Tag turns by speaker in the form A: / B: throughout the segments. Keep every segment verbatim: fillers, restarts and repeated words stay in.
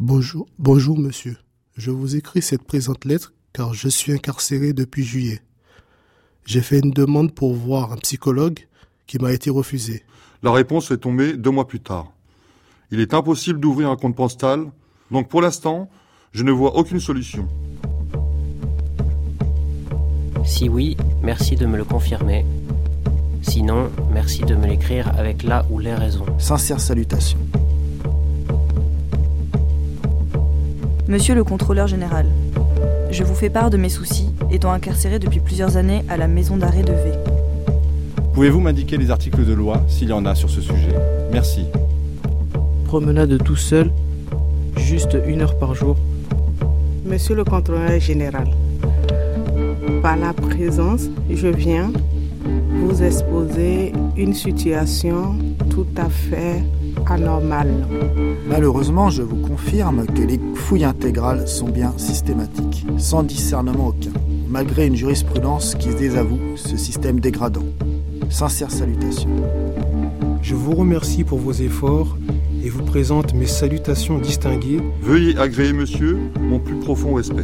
A: Bonjour, bonjour monsieur. Je vous écris cette présente lettre car je suis incarcéré depuis juillet. J'ai fait une demande pour voir un psychologue qui m'a été refusée.
B: La réponse est tombée deux mois plus tard. Il est impossible d'ouvrir un compte postal, donc pour l'instant, je ne vois aucune solution.
C: Si oui, merci de me le confirmer. Sinon, merci de me l'écrire avec la ou les raisons.
D: Sincères salutations.
E: Monsieur le contrôleur général, je vous fais part de mes soucis, étant incarcéré depuis plusieurs années à la maison d'arrêt de V.
F: Pouvez-vous m'indiquer les articles de loi, s'il y en a sur ce sujet ? Merci.
G: Promenade tout seul, juste une heure par jour.
H: Monsieur le contrôleur général, par la présence, je viens vous exposer une situation tout à fait anormale.
D: Malheureusement, je vous confirme que les fouilles intégrales sont bien systématiques, sans discernement aucun, malgré une jurisprudence qui désavoue ce système dégradant. Sincères salutations.
A: Je vous remercie pour vos efforts et vous présente mes salutations distinguées.
B: Veuillez agréer, monsieur, mon plus profond respect.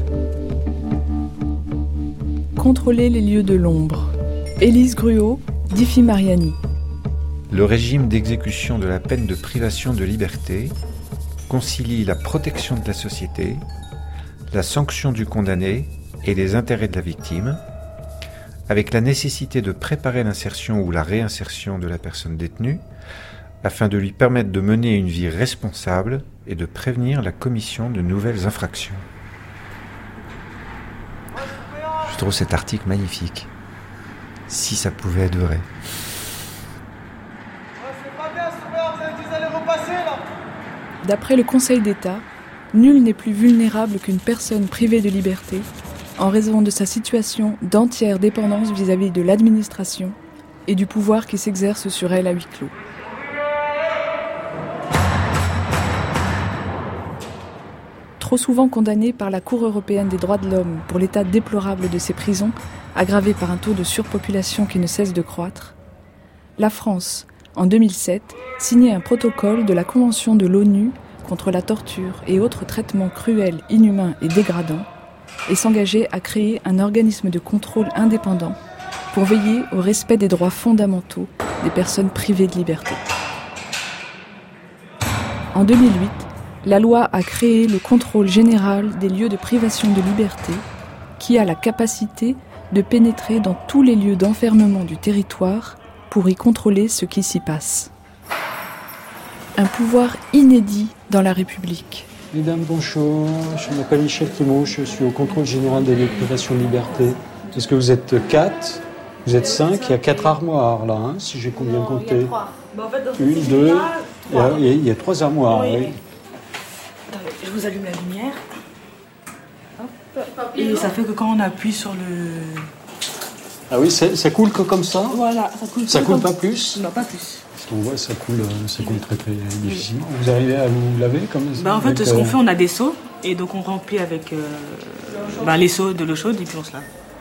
I: Contrôler les lieux de l'ombre. Élise Gruau, Diffie Mariani.
J: Le régime d'exécution de la peine de privation de liberté concilie la protection de la société, la sanction du condamné et les intérêts de la victime, avec la nécessité de préparer l'insertion ou la réinsertion de la personne détenue, afin de lui permettre de mener une vie responsable et de prévenir la commission de nouvelles infractions. Je trouve cet article magnifique. Si ça pouvait être vrai.
I: D'après le Conseil d'État, nul n'est plus vulnérable qu'une personne privée de liberté en raison de sa situation d'entière dépendance vis-à-vis de l'administration et du pouvoir qui s'exerce sur elle à huis clos. Trop souvent condamné par la Cour européenne des droits de l'homme pour l'état déplorable de ses prisons, aggravé par un taux de surpopulation qui ne cesse de croître, la France, en deux mille sept, signait un protocole de la Convention de l'ONU contre la torture et autres traitements cruels, inhumains et dégradants, et s'engageait à créer un organisme de contrôle indépendant pour veiller au respect des droits fondamentaux des personnes privées de liberté. En deux mille huit, la loi a créé le contrôle général des lieux de privation de liberté qui a la capacité de pénétrer dans tous les lieux d'enfermement du territoire pour y contrôler ce qui s'y passe. Un pouvoir inédit dans la République.
K: Mesdames, bonjour, je m'appelle Michel Clément, je suis au contrôle général des lieux de privation de liberté. Est-ce que vous êtes quatre ? Vous êtes cinq ? Il y a quatre armoires là, hein, si j'ai combien compté ? Il y a trois. Bah, en fait, dans Une, deux, il y, a, il y a trois armoires, oui. oui.
E: Attendez, je vous allume la lumière. Hop. Et ça fait que quand on appuie sur le...
K: Ah oui, ça, ça coule que comme ça ?
E: Voilà, ça coule.
K: Ça coule
E: comme...
K: pas plus ?
E: Non, pas plus.
K: Parce qu'on voit, ça coule, ça coule très très difficilement. Vous arrivez à vous laver comme ça ?
E: Bah en fait,
K: avec,
E: ce qu'on
K: euh...
E: fait, on a des seaux et donc on remplit avec euh, bah, les seaux de l'eau chaude et puis on se lave.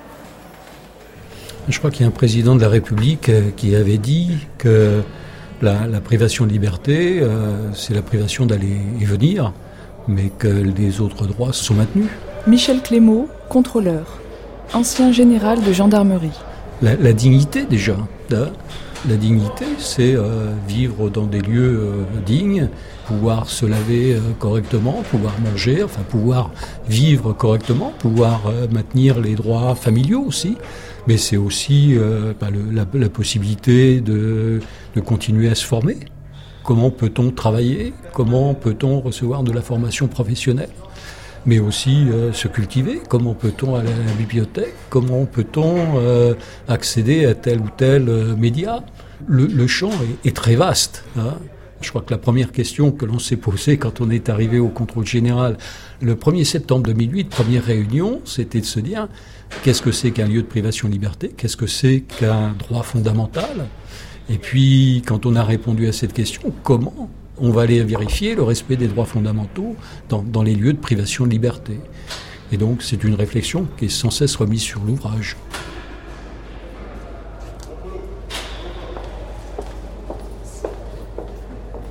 L: Je crois qu'il y a un président de la République qui avait dit que la, la privation de liberté, euh, c'est la privation d'aller et venir, mais que les autres droits sont maintenus.
I: Michel Clément, contrôleur, ancien général de gendarmerie.
L: La, la dignité déjà, hein. La dignité, c'est euh, vivre dans des lieux euh, dignes, pouvoir se laver euh, correctement, pouvoir manger, enfin pouvoir vivre correctement, pouvoir euh, maintenir les droits familiaux aussi. Mais c'est aussi euh, bah, le, la, la possibilité de, de continuer à se former. Comment peut-on travailler ? Comment peut-on recevoir de la formation professionnelle ? Mais aussi euh, se cultiver. Comment peut-on aller à la bibliothèque ? Comment peut-on euh, accéder à tel ou tel euh, média ? Le, le champ est, est très vaste. Hein. Je crois que la première question que l'on s'est posée quand on est arrivé au contrôle général, le premier septembre deux mille huit, première réunion, c'était de se dire qu'est-ce que c'est qu'un lieu de privation de liberté ? Qu'est-ce que c'est qu'un droit fondamental ? Et puis, quand on a répondu à cette question, comment on va aller vérifier le respect des droits fondamentaux dans, dans les lieux de privation de liberté. Et donc, c'est une réflexion qui est sans cesse remise sur l'ouvrage.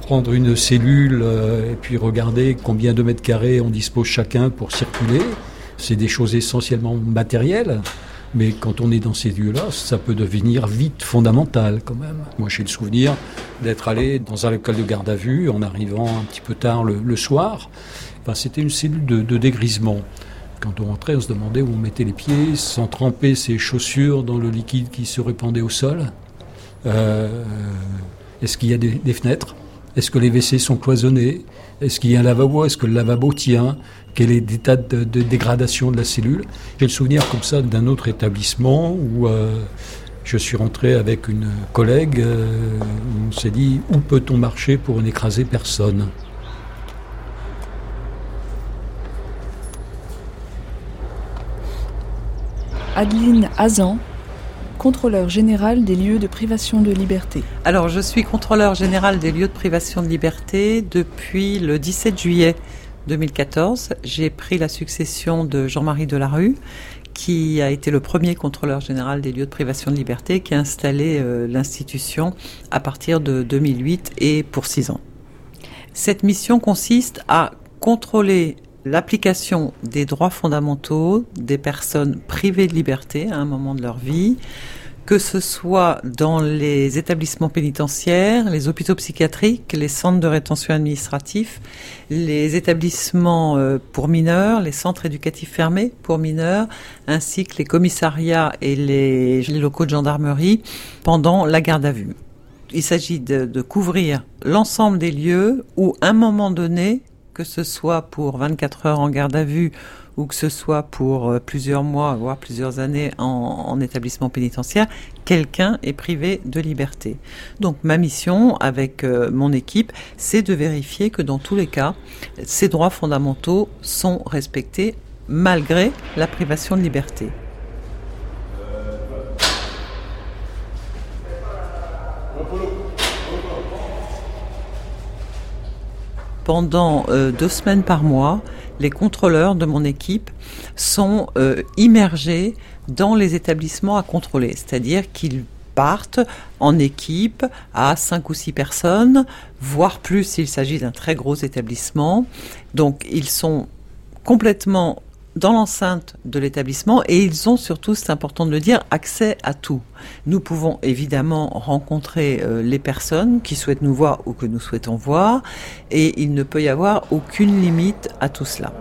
L: prendre une cellule euh, et puis regarder combien de mètres carrés on dispose chacun pour circuler. C'est des choses essentiellement matérielles, mais quand on est dans ces lieux-là, ça peut devenir vite fondamental quand même. Moi, j'ai le souvenir d'être allé dans un local de garde à vue en arrivant un petit peu tard le, le soir. Enfin, c'était une cellule de, de dégrisement. Quand on rentrait, on se demandait où on mettait les pieds, sans tremper ses chaussures dans le liquide qui se répandait au sol. Euh, est-ce qu'il y a des, des fenêtres ? Est-ce que les W C sont cloisonnés ? Est-ce qu'il y a un lavabo ? Est-ce que le lavabo tient ? Quel est l'état de, de dégradation de la cellule ? J'ai le souvenir comme ça d'un autre établissement où euh, je suis rentré avec une collègue. Euh, on s'est dit, où peut-on marcher pour n'écraser personne ?
I: Adeline Hazan, contrôleur général des lieux de privation de liberté.
M: Alors, je suis contrôleur général des lieux de privation de liberté depuis le dix-sept juillet deux mille quatorze. J'ai pris la succession de Jean-Marie Delarue, qui a été le premier contrôleur général des lieux de privation de liberté, qui a installé euh, l'institution à partir de deux mille huit et pour six ans. Cette mission consiste à contrôler l'application des droits fondamentaux des personnes privées de liberté à un moment de leur vie, que ce soit dans les établissements pénitentiaires, les hôpitaux psychiatriques, les centres de rétention administratifs, les établissements pour mineurs, les centres éducatifs fermés pour mineurs, ainsi que les commissariats et les locaux de gendarmerie pendant la garde à vue. Il s'agit de, de couvrir l'ensemble des lieux où, à un moment donné, que ce soit pour vingt-quatre heures en garde à vue ou que ce soit pour plusieurs mois, voire plusieurs années en, en établissement pénitentiaire, quelqu'un est privé de liberté. Donc ma mission avec euh, mon équipe, c'est de vérifier que dans tous les cas, ces droits fondamentaux sont respectés malgré la privation de liberté. Pendant euh, deux semaines par mois, les contrôleurs de mon équipe sont euh, immergés dans les établissements à contrôler. C'est-à-dire qu'ils partent en équipe à cinq ou six personnes, voire plus s'il s'agit d'un très gros établissement. Donc ils sont complètement dans l'enceinte de l'établissement et ils ont surtout, c'est important de le dire, accès à tout. Nous pouvons évidemment rencontrer euh, les personnes qui souhaitent nous voir ou que nous souhaitons voir et il ne peut y avoir aucune limite à tout cela.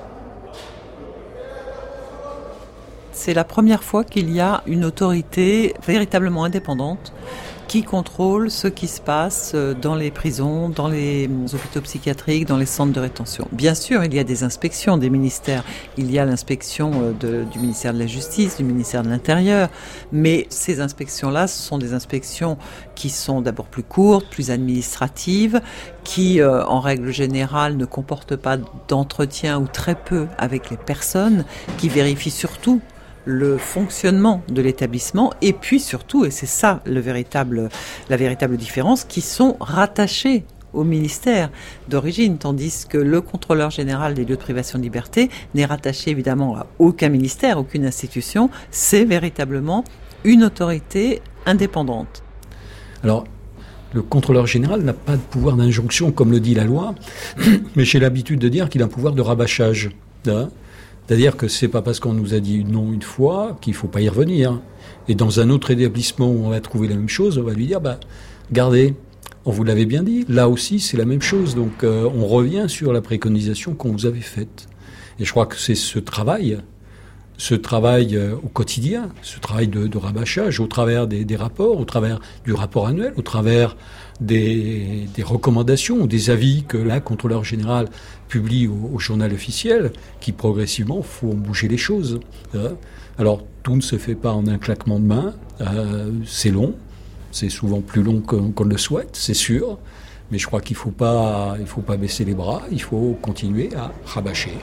M: C'est la première fois qu'il y a une autorité véritablement indépendante qui contrôle ce qui se passe dans les prisons, dans les hôpitaux psychiatriques, dans les centres de rétention. Bien sûr, il y a des inspections des ministères. Il y a l'inspection de, du ministère de la Justice, du ministère de l'Intérieur. Mais ces inspections-là, ce sont des inspections qui sont d'abord plus courtes, plus administratives, qui, euh, en règle générale, ne comportent pas d'entretien ou très peu avec les personnes, qui vérifient surtout le fonctionnement de l'établissement et puis surtout, et c'est ça le véritable, la véritable différence, qui sont rattachés au ministère d'origine, tandis que le contrôleur général des lieux de privation de liberté n'est rattaché évidemment à aucun ministère, aucune institution, c'est véritablement une autorité indépendante.
L: Alors, le contrôleur général n'a pas de pouvoir d'injonction comme le dit la loi, mais j'ai l'habitude de dire qu'il a un pouvoir de rabâchage. Hein. C'est-à-dire que c'est pas parce qu'on nous a dit non une fois qu'il faut pas y revenir. Et dans un autre établissement où on va trouver la même chose, on va lui dire, bah, regardez, on vous l'avait bien dit, là aussi c'est la même chose. Donc euh, on revient sur la préconisation qu'on vous avait faite. Et je crois que c'est ce travail, ce travail euh, au quotidien, ce travail de, de rabâchage au travers des, des rapports, au travers du rapport annuel, au travers des, des recommandations ou des avis que la contrôleur général publie au, au journal officiel, qui progressivement font bouger les choses. Hein. Alors tout ne se fait pas en un claquement de main, euh, c'est long, c'est souvent plus long qu'on, qu'on le souhaite, c'est sûr, mais je crois qu'il ne faut pas, il faut pas baisser les bras, il faut continuer à rabâcher.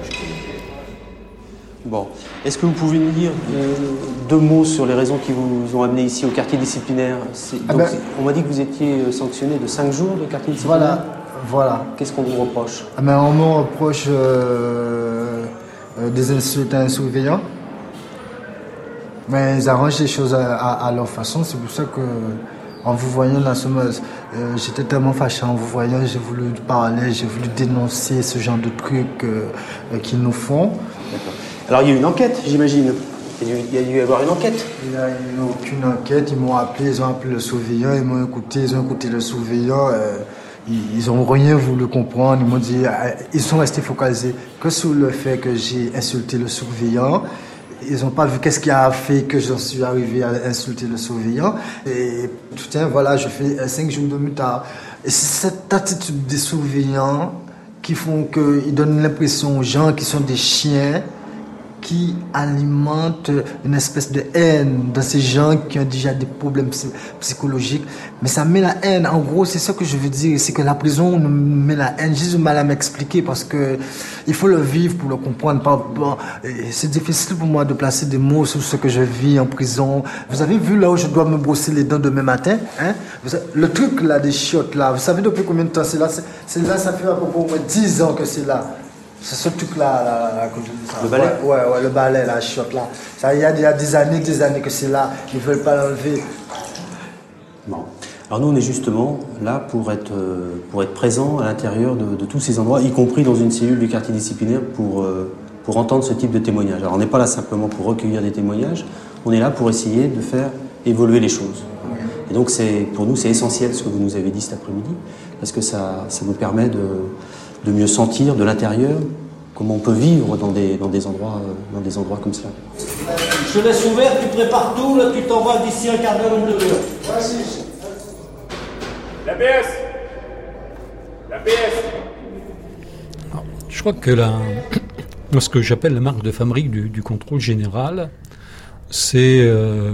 N: Bon, est-ce que vous pouvez nous dire euh, deux mots sur les raisons qui vous ont amené ici au quartier disciplinaire? C'est,
O: ah
N: donc,
O: ben,
N: c'est, On m'a dit que vous étiez sanctionné de cinq jours de quartier disciplinaire.
O: Voilà, voilà.
N: Qu'est-ce qu'on vous reproche?
O: ah ben, On me reproche euh, euh, des insultes à un surveillant. Mais ils arrangent les choses à, à, à leur façon, c'est pour ça qu'on En vous voyant dans ce moment, euh, j'étais tellement fâché en vous voyant, j'ai voulu parler, j'ai voulu dénoncer ce genre de trucs euh, euh, qu'ils nous font.
N: D'accord. Alors il y a eu une enquête, j'imagine. Il y a dû, il y a dû y avoir une enquête.
O: Il n'y a eu aucune enquête, ils m'ont appelé, ils ont appelé le surveillant, ils m'ont écouté, ils ont écouté le surveillant. Euh, ils n'ont rien voulu comprendre, ils m'ont dit, euh, ils sont restés focalisés que sur le fait que j'ai insulté le surveillant. Ils n'ont pas vu qu'est-ce qui a fait que j'en suis arrivé à insulter le surveillant. Et putain, voilà, je fais cinq jours de mutard. Et c'est cette attitude des surveillants qui font qu'ils donnent l'impression aux gens qui sont des chiens, qui alimente une espèce de haine dans ces gens qui ont déjà des problèmes psychologiques. Mais ça met la haine. En gros, c'est ça que je veux dire. C'est que la prison nous met la haine. J'ai du mal à m'expliquer parce que il faut le vivre pour le comprendre. Bon, c'est difficile pour moi de placer des mots sur ce que je vis en prison. Vous avez vu là où je dois me brosser les dents demain matin, hein? Le truc là des chiottes là, vous savez depuis combien de temps c'est là? C'est là, ça fait à peu près au moins dix ans que c'est là. C'est ce truc-là, là, là, comme je dis ça.
N: Le balai?
O: Ouais, ouais, ouais, le balai, la chiotte, là. Ça, il y a, il y a des années, des années que c'est là. Ils ne veulent pas l'enlever.
N: Bon. Alors nous, on est justement là pour être, euh, pour être présent à l'intérieur de, de tous ces endroits, y compris dans une cellule du quartier disciplinaire pour, euh, pour entendre ce type de témoignages. Alors on n'est pas là simplement pour recueillir des témoignages, on est là pour essayer de faire évoluer les choses. Et donc c'est, pour nous, c'est essentiel ce que vous nous avez dit cet après-midi, parce que ça, ça nous permet de... de mieux sentir de l'intérieur comment on peut vivre dans des, dans des, endroits, dans des endroits comme cela.
P: Je te laisse ouvert, tu prépares tout, là tu t'envoies d'ici un quart d'heure, une demi-heure. Vas-y.
Q: La B S La B S
L: Je crois que la, ce que j'appelle la marque de fabrique du, du contrôle général, c'est euh,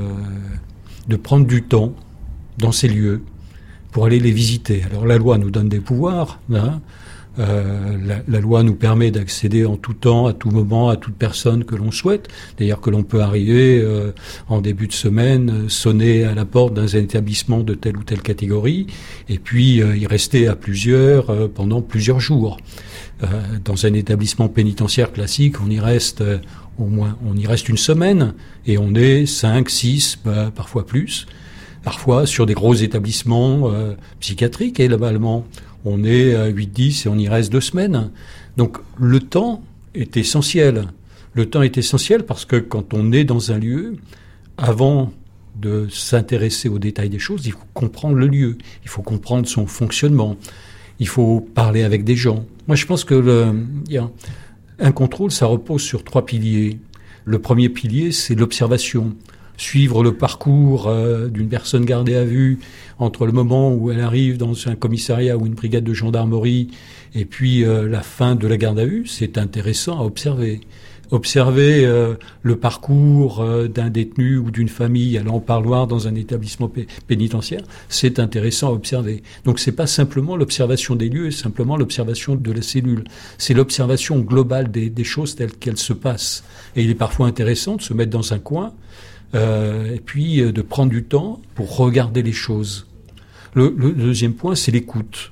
L: de prendre du temps dans ces lieux pour aller les visiter. Alors la loi nous donne des pouvoirs, hein. Euh, la, la loi nous permet d'accéder en tout temps, à tout moment, à toute personne que l'on souhaite. D'ailleurs que l'on peut arriver euh, en début de semaine, euh, sonner à la porte d'un établissement de telle ou telle catégorie, et puis euh, y rester à plusieurs euh, pendant plusieurs jours. Euh, dans un établissement pénitentiaire classique, on y reste euh, au moins, on y reste une semaine, et on est cinq, six, bah, parfois plus. Parfois sur des gros établissements euh, psychiatriques, et globalement on est à huit dix et on y reste deux semaines. Donc le temps est essentiel. Le temps est essentiel parce que quand on est dans un lieu, avant de s'intéresser aux détails des choses, il faut comprendre le lieu, il faut comprendre son fonctionnement, il faut parler avec des gens. Moi je pense que le, y a un contrôle, ça repose sur trois piliers. Le premier pilier, c'est l'observation. Suivre le parcours euh, d'une personne gardée à vue entre le moment où elle arrive dans un commissariat ou une brigade de gendarmerie et puis euh, la fin de la garde à vue, c'est intéressant à observer. Observer euh, le parcours euh, d'un détenu ou d'une famille allant au parloir dans un établissement p- pénitentiaire, c'est intéressant à observer. Donc c'est pas simplement l'observation des lieux, c'est simplement l'observation de la cellule. C'est l'observation globale des, des choses telles qu'elles se passent. Et il est parfois intéressant de se mettre dans un coin Euh, et puis euh, de prendre du temps pour regarder les choses. Le, le deuxième point, c'est l'écoute.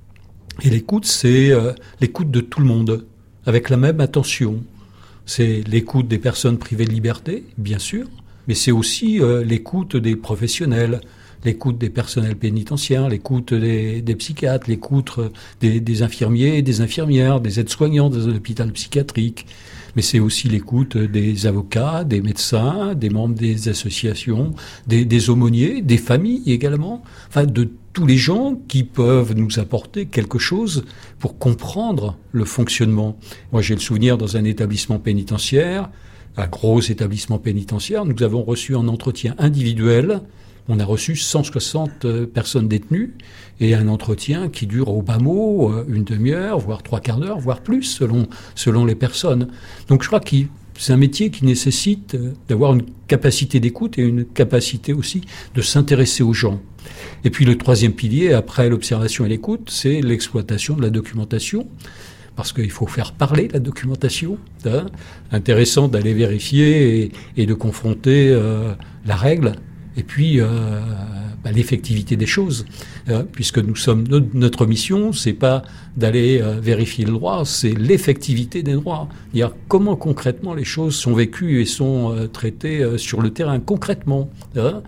L: Et l'écoute, c'est euh, l'écoute de tout le monde, avec la même attention. C'est l'écoute des personnes privées de liberté, bien sûr, mais c'est aussi euh, l'écoute des professionnels, l'écoute des personnels pénitentiaires, l'écoute des, des psychiatres, l'écoute des, des infirmiers, des infirmières, des aides-soignants dans un hôpital psychiatrique. Mais c'est aussi l'écoute des avocats, des médecins, des membres des associations, des, des aumôniers, des familles également, enfin de tous les gens qui peuvent nous apporter quelque chose pour comprendre le fonctionnement. Moi, j'ai le souvenir dans un établissement pénitentiaire, un gros établissement pénitentiaire, nous avons reçu un entretien individuel. On a reçu cent soixante personnes détenues et un entretien qui dure au bas mot une demi-heure, voire trois quarts d'heure, voire plus, selon, selon les personnes. Donc je crois que c'est un métier qui nécessite d'avoir une capacité d'écoute et une capacité aussi de s'intéresser aux gens. Et puis le troisième pilier, après l'observation et l'écoute, c'est l'exploitation de la documentation. Parce qu'il faut faire parler la documentation. Hein. Intéressant d'aller vérifier et, et de confronter euh, la règle et puis euh, bah, l'effectivité des choses, euh, puisque nous sommes no- notre mission, c'est pas d'aller euh, vérifier le droit, c'est l'effectivité des droits. C'est-à-dire comment concrètement les choses sont vécues et sont euh, traitées euh, sur le terrain concrètement. Hein.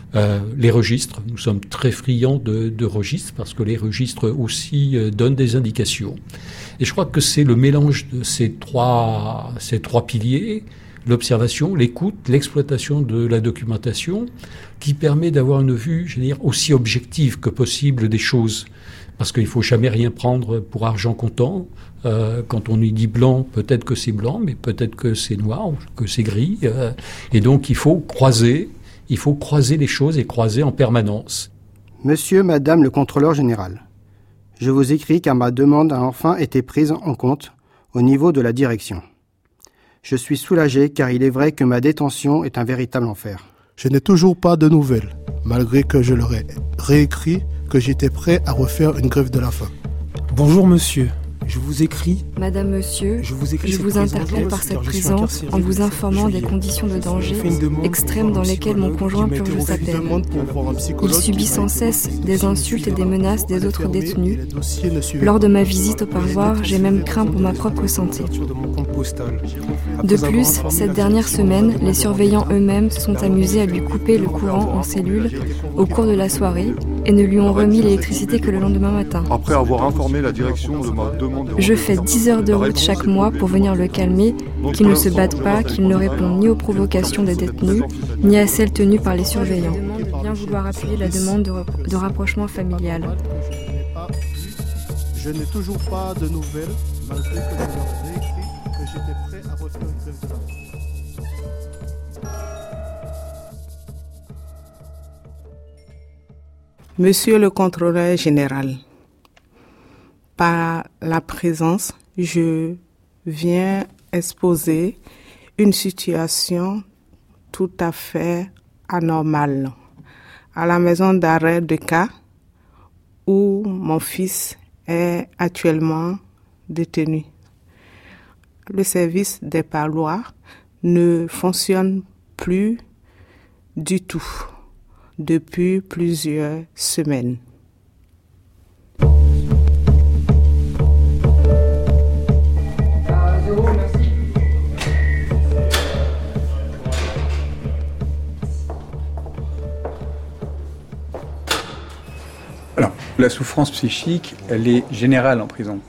L: Euh, les registres, nous sommes très friands de, de registres parce que les registres aussi euh, donnent des indications. Et je crois que c'est le mélange de ces trois, ces trois piliers, l'observation, l'écoute, l'exploitation de la documentation, qui permet d'avoir une vue, je veux dire, aussi objective que possible des choses. Parce qu'il ne faut jamais rien prendre pour argent comptant. Euh, quand on y dit blanc, peut-être que c'est blanc, mais peut-être que c'est noir, ou que c'est gris. Euh, et donc il faut croiser, il faut croiser les choses et croiser en permanence.
R: Monsieur, Madame le contrôleur général, je vous écris car ma demande a enfin été prise en compte au niveau de la direction. Je suis soulagé car il est vrai que ma détention est un véritable enfer.
A: Je n'ai toujours pas de nouvelles, malgré que je leur ai réécrit que j'étais prêt à refaire une grève de la faim.
S: Bonjour monsieur, je vous écris...
T: Madame, monsieur,
S: je vous, écris
T: je vous interpelle par cette présence en vous informant des conditions de danger extrêmes dans lesquelles mon conjoint purge sa peine. Il subit sans cesse des insultes et des menaces des autres détenus. Lors de ma visite au parloir, j'ai même craint pour ma propre santé. De plus, cette dernière semaine, les surveillants eux-mêmes se sont amusés à lui couper le courant en cellule au cours de la soirée et ne lui ont remis l'électricité que le lendemain matin.
B: Après avoir informé la direction de ma demande...
T: Je fais dix heures de route chaque mois pour venir le calmer, qu'il ne se batte pas, qu'il ne réponde ni aux provocations des détenus, ni à celles tenues par les surveillants. Je demande de bien vouloir appuyer la demande de, rep- de rapprochement familial.
A: Je n'ai toujours pas de nouvelles, malgré que je leur ai écrit que j'étais prêt à refaire une grève de la faim.
H: Monsieur le contrôleur général, par la présence, je viens exposer une situation tout à fait anormale à la maison d'arrêt de cas où mon fils est actuellement détenu. Le service des parloirs ne fonctionne plus du tout depuis plusieurs semaines.
F: Alors, la souffrance psychique, elle est générale en prison.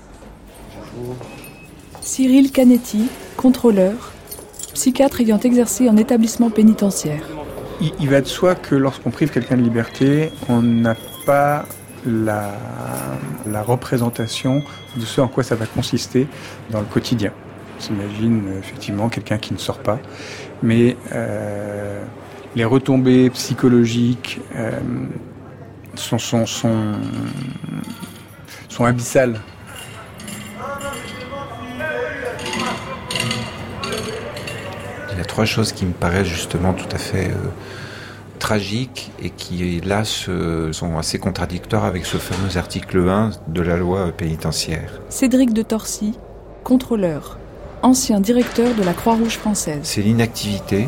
I: Cyril Canetti, contrôleur, psychiatre ayant exercé en établissement pénitentiaire.
F: Il, il va de soi que lorsqu'on prive quelqu'un de liberté, on n'a pas la, la représentation de ce en quoi ça va consister dans le quotidien. On s'imagine effectivement quelqu'un qui ne sort pas, mais euh, les retombées psychologiques euh, sont, sont, sont, sont abyssales.
J: Il y a trois choses qui me paraissent justement tout à fait euh, tragiques et qui, là, se, sont assez contradictoires avec ce fameux article un de la loi pénitentiaire.
I: Cédric de Torcy, contrôleur, ancien directeur de la Croix-Rouge française.
J: C'est l'inactivité,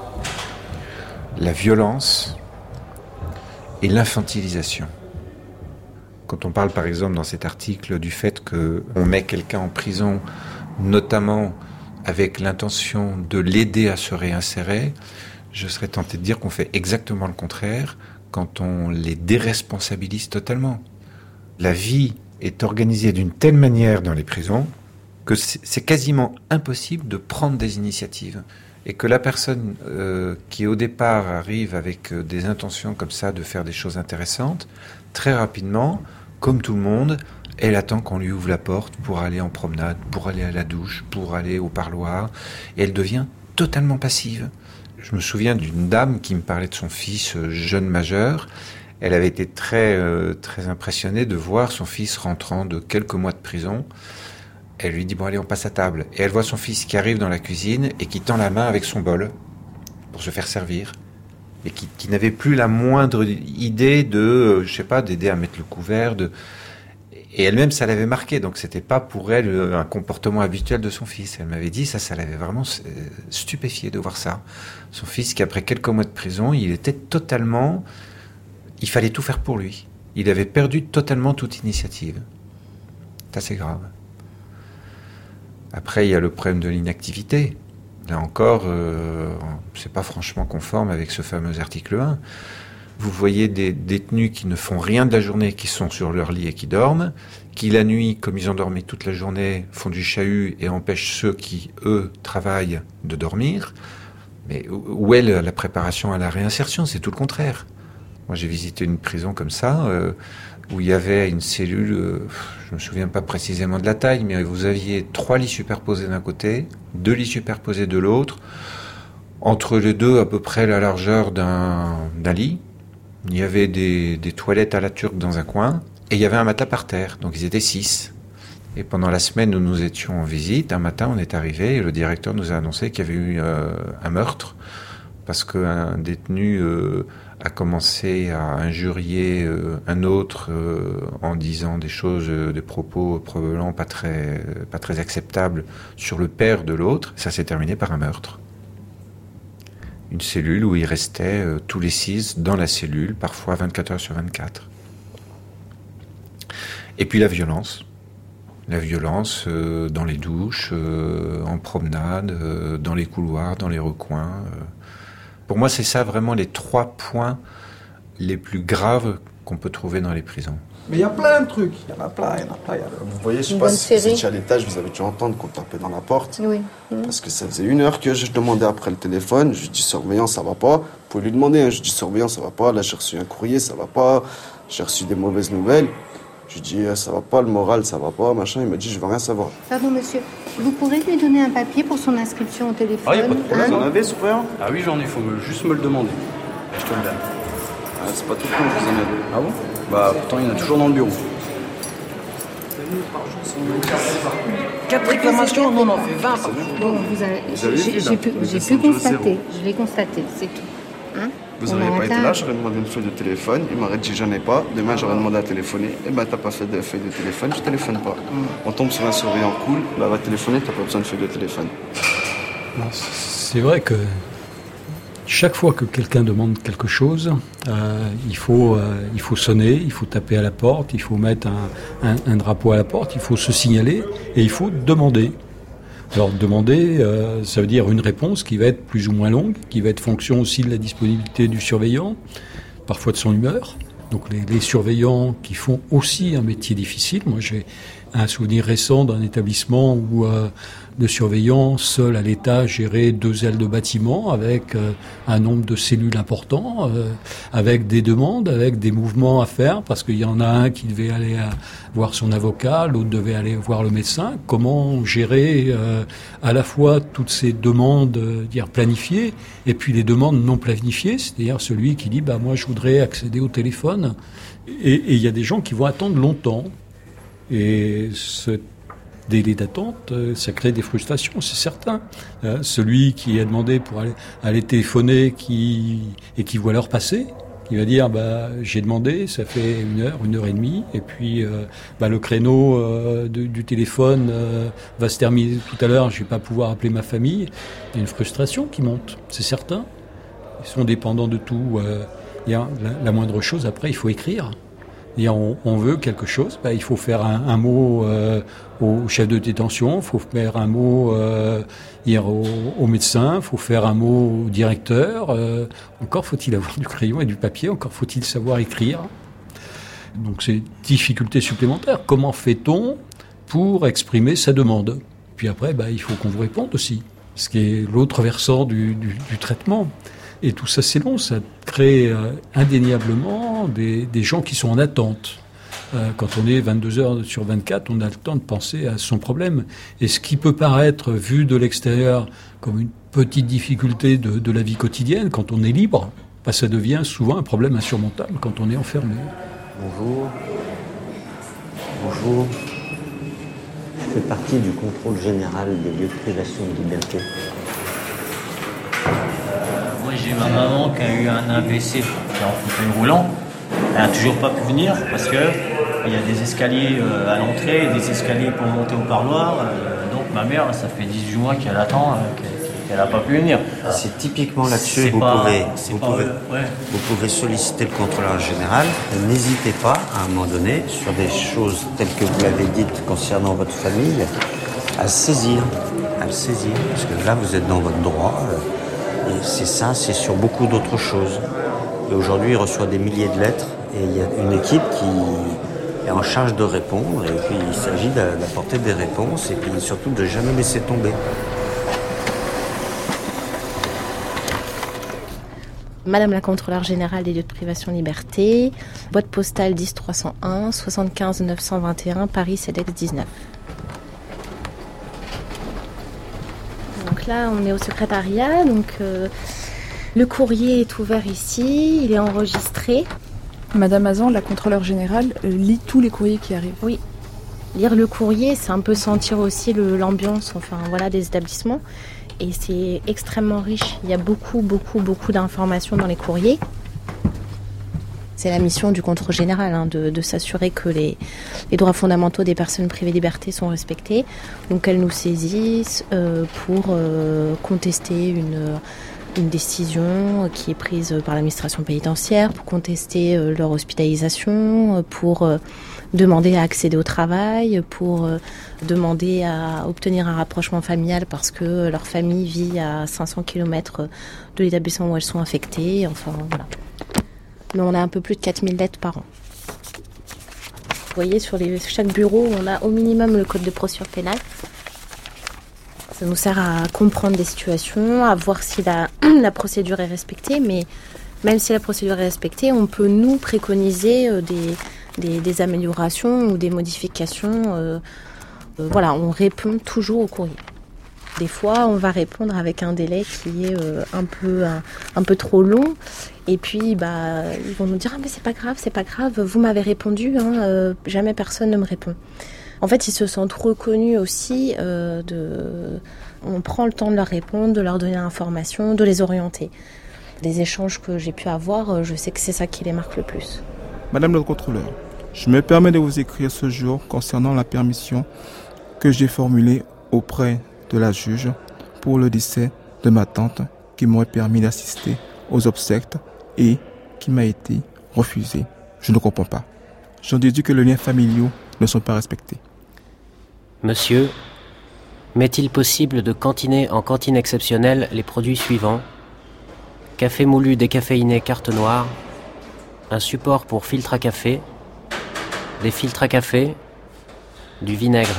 J: la violence et l'infantilisation. Quand on parle par exemple dans cet article du fait qu'on met quelqu'un en prison, notamment avec l'intention de l'aider à se réinsérer, je serais tenté de dire qu'on fait exactement le contraire quand on les déresponsabilise totalement. La vie est organisée d'une telle manière dans les prisons que c'est quasiment impossible de prendre des initiatives. Et que la personne euh, qui au départ arrive avec euh, des intentions comme ça de faire des choses intéressantes, très rapidement, comme tout le monde, elle attend qu'on lui ouvre la porte pour aller en promenade, pour aller à la douche, pour aller au parloir, et elle devient totalement passive. Je me souviens d'une dame qui me parlait de son fils euh, jeune majeur. Elle avait été très, euh, très impressionnée de voir son fils rentrant de quelques mois de prison. Elle lui dit, bon allez, on passe à table. Et elle voit son fils qui arrive dans la cuisine et qui tend la main avec son bol pour se faire servir. Et qui, qui n'avait plus la moindre idée de, euh, je sais pas, d'aider à mettre le couvert. De... Et elle-même, ça l'avait marqué. Donc c'était pas pour elle un comportement habituel de son fils. Elle m'avait dit, ça, ça l'avait vraiment stupéfié de voir ça. Son fils qui, après quelques mois de prison, il était totalement... Il fallait tout faire pour lui. Il avait perdu totalement toute initiative. C'est assez grave. Après, il y a le problème de l'inactivité. Là encore, euh, c'est pas franchement conforme avec ce fameux article un. vous voyez des détenus qui ne font rien de la journée, qui sont sur leur lit et qui dorment, qui la nuit, comme ils ont dormi toute la journée, font du chahut et empêchent ceux qui, eux, travaillent de dormir. Mais où est la préparation à la réinsertion? C'est tout le contraire. Moi, j'ai visité une prison comme ça, euh, où il y avait une cellule, euh, je ne me souviens pas précisément de la taille, mais vous aviez trois lits superposés d'un côté, deux lits superposés de l'autre, entre les deux à peu près la largeur d'un, d'un lit. Il y avait des, des toilettes à la turque dans un coin, et il y avait un matelas par terre, donc ils étaient six. Et pendant la semaine où nous étions en visite, un matin on est arrivé et le directeur nous a annoncé qu'il y avait eu euh, un meurtre, parce qu'un détenu euh, a commencé à injurier euh, un autre euh, en disant des choses, euh, des propos probablement pas très, pas très acceptables sur le père de l'autre. Ça s'est terminé par un meurtre. Une cellule où ils restaient euh, tous les six dans la cellule, parfois vingt-quatre heures sur vingt-quatre. Et puis la violence. La violence euh, dans les douches, euh, en promenade, euh, dans les couloirs, dans les recoins. Euh. Pour moi, c'est ça vraiment les trois points les plus graves qu'on peut trouver dans les prisons.
D: Mais il y a plein de trucs, il y en a plein, il y en a plein. Y a...
U: Vous voyez, je sais pas si vous étiez à l'étage, vous avez dû entendre qu'on tapait dans la porte.
T: Oui.
U: Parce que ça faisait une heure que je demandais après le téléphone, je dis surveillant, ça va pas. Vous pouvez lui demander, hein, je dis surveillant, ça va pas. Là, j'ai reçu un courrier, ça va pas. J'ai reçu des mauvaises nouvelles. Je lui dis, ça va pas, le moral, ça va pas, machin. Il m'a dit, je veux rien savoir.
V: Pardon, monsieur, vous pourrez lui donner un papier pour son inscription au téléphone?
U: Ah, y a pas de problème. Vous en avez, surveillant?
W: Ah oui, j'en ai, il faut me, juste me le demander. Je te le donne.
U: Ah, c'est pas tout le temps que vous en avez.
W: Ah bon? Bah, pourtant, il y en a toujours dans le bureau.
V: Quatre réclamations, on en fait vingt. Bon, vous avez, vous avez j'ai, j'ai pu, j'ai pu constater, je l'ai constaté, c'est tout. Hein?
U: Vous n'auriez pas été là, j'aurais demandé une feuille de téléphone. Il m'aurait dit j'en ai pas. Demain, j'aurais demandé à téléphoner. Et ben, t'as pas fait de feuille de téléphone, je téléphone pas. Mm. On tombe sur un surveillant cool, bah, va téléphoner, t'as pas besoin de feuille de téléphone.
L: C'est vrai que chaque fois que quelqu'un demande quelque chose, euh, il, faut, euh, il faut sonner, il faut taper à la porte, il faut mettre un, un, un drapeau à la porte, il faut se signaler et il faut demander. Alors demander, euh, ça veut dire une réponse qui va être plus ou moins longue, qui va être fonction aussi de la disponibilité du surveillant, parfois de son humeur. Donc les, les surveillants qui font aussi un métier difficile. Moi j'ai un souvenir récent d'un établissement où euh, le surveillant seul à l'étage gérait deux ailes de bâtiment avec euh, un nombre de cellules important, euh, avec des demandes, avec des mouvements à faire, parce qu'il y en a un qui devait aller à voir son avocat, l'autre devait aller voir le médecin. Comment gérer euh, à la fois toutes ces demandes euh, dire planifiées et puis les demandes non planifiées, c'est-à-dire celui qui dit bah moi je voudrais accéder au téléphone, et il y a des gens qui vont attendre longtemps. Et ce délai d'attente, ça crée des frustrations, c'est certain. Euh, celui qui a demandé pour aller, aller téléphoner qui, et qui voit l'heure passer, qui va dire bah, j'ai demandé, ça fait une heure, une heure et demie, et puis euh, bah, le créneau euh, de, du téléphone euh, va se terminer tout à l'heure, je ne vais pas pouvoir appeler ma famille. Il y a une frustration qui monte, c'est certain. Ils sont dépendants de tout. Euh, il y a la, la moindre chose, après, il faut écrire. Et on, on veut quelque chose, ben, il faut faire un, un mot euh, au chef de détention, il faut faire un mot euh, hier au, au médecin, il faut faire un mot au directeur. Euh, encore faut-il avoir du crayon et du papier, encore faut-il savoir écrire. Donc c'est une difficulté supplémentaire. Comment fait-on pour exprimer sa demande? Puis après, ben, il faut qu'on vous réponde aussi, ce qui est l'autre versant du, du, du traitement. Et tout ça, c'est long, ça crée euh, indéniablement des, des gens qui sont en attente. Euh, quand on est vingt-deux heures sur vingt-quatre, on a le temps de penser à son problème. Et ce qui peut paraître, vu de l'extérieur, comme une petite difficulté de, de la vie quotidienne, quand on est libre, bah, ça devient souvent un problème insurmontable quand on est enfermé.
X: Bonjour. Bonjour. Je fais partie du contrôle général des lieux de privation de liberté.
Y: J'ai ma maman qui a eu un A V C, qui est en fauteuil roulant. Elle n'a toujours pas pu venir parce qu'il y a des escaliers à l'entrée et des escaliers pour monter au parloir. Donc ma mère, ça fait dix-huit mois qu'elle attend, qu'elle n'a pas pu venir.
X: C'est typiquement là-dessus, vous, pas, pouvez, vous, pas, pouvez, ouais. vous pouvez solliciter le contrôleur général. N'hésitez pas, à un moment donné, sur des choses telles que vous l'avez dites concernant votre famille, à le saisir. À le saisir, parce que là, vous êtes dans votre droit. Et c'est ça, c'est sur beaucoup d'autres choses. Et aujourd'hui, il reçoit des milliers de lettres et il y a une équipe qui est en charge de répondre. Et puis, il s'agit d'apporter des réponses et puis surtout de jamais laisser tomber.
C: Madame la Contrôleure Générale des lieux de privation de liberté, boîte postale dix trois cent un, soixante-quinze neuf cent vingt et un, Paris, CEDEX dix-neuf. Donc là, on est au secrétariat, donc euh, le courrier est ouvert ici, il est enregistré.
I: Madame Hazan, la Contrôleure Générale, euh, lit tous les courriers qui arrivent.
C: Oui. Lire le courrier, c'est un peu sentir aussi le, l'ambiance enfin, voilà, des établissements. Et c'est extrêmement riche. Il y a beaucoup, beaucoup, beaucoup d'informations dans les courriers. C'est la mission du contrôle général hein, de, de s'assurer que les, les droits fondamentaux des personnes privées de liberté sont respectés. Donc elles nous saisissent euh, pour euh, contester une, une décision qui est prise par l'administration pénitentiaire, pour contester euh, leur hospitalisation, pour euh, demander à accéder au travail, pour euh, demander à obtenir un rapprochement familial parce que leur famille vit à cinq cents kilomètres de l'établissement où elles sont affectées. Enfin, voilà. Mais on a un peu plus de quatre mille lettres par an. Vous voyez, sur les, chaque bureau, on a au minimum le code de procédure pénale. Ça nous sert à comprendre des situations, à voir si la, la procédure est respectée. Mais même si la procédure est respectée, on peut nous préconiser euh, des, des, des améliorations ou des modifications. Euh, euh, voilà, on répond toujours au courrier. Des fois, on va répondre avec un délai qui est euh, un peu un, un peu trop long. Et puis, bah, ils vont nous dire ah mais c'est pas grave, c'est pas grave. Vous m'avez répondu, hein, euh, jamais personne ne me répond. En fait, ils se sentent reconnus aussi. Euh, de, on prend le temps de leur répondre, de leur donner l'information, de les orienter. Les échanges que j'ai pu avoir, je sais que c'est ça qui les marque le plus.
E: Madame le contrôleur, je me permets de vous écrire ce jour concernant la permission que j'ai formulée auprès de la juge pour le décès de ma tante qui m'aurait permis d'assister aux obsèques et qui m'a été refusée. Je ne comprends pas. J'en déduis que les liens familiaux ne sont pas respectés.
G: Monsieur, m'est-il possible de cantiner en cantine exceptionnelle les produits suivants: café moulu décaféiné carte noire, un support pour filtre à café, des filtres à café, du vinaigre.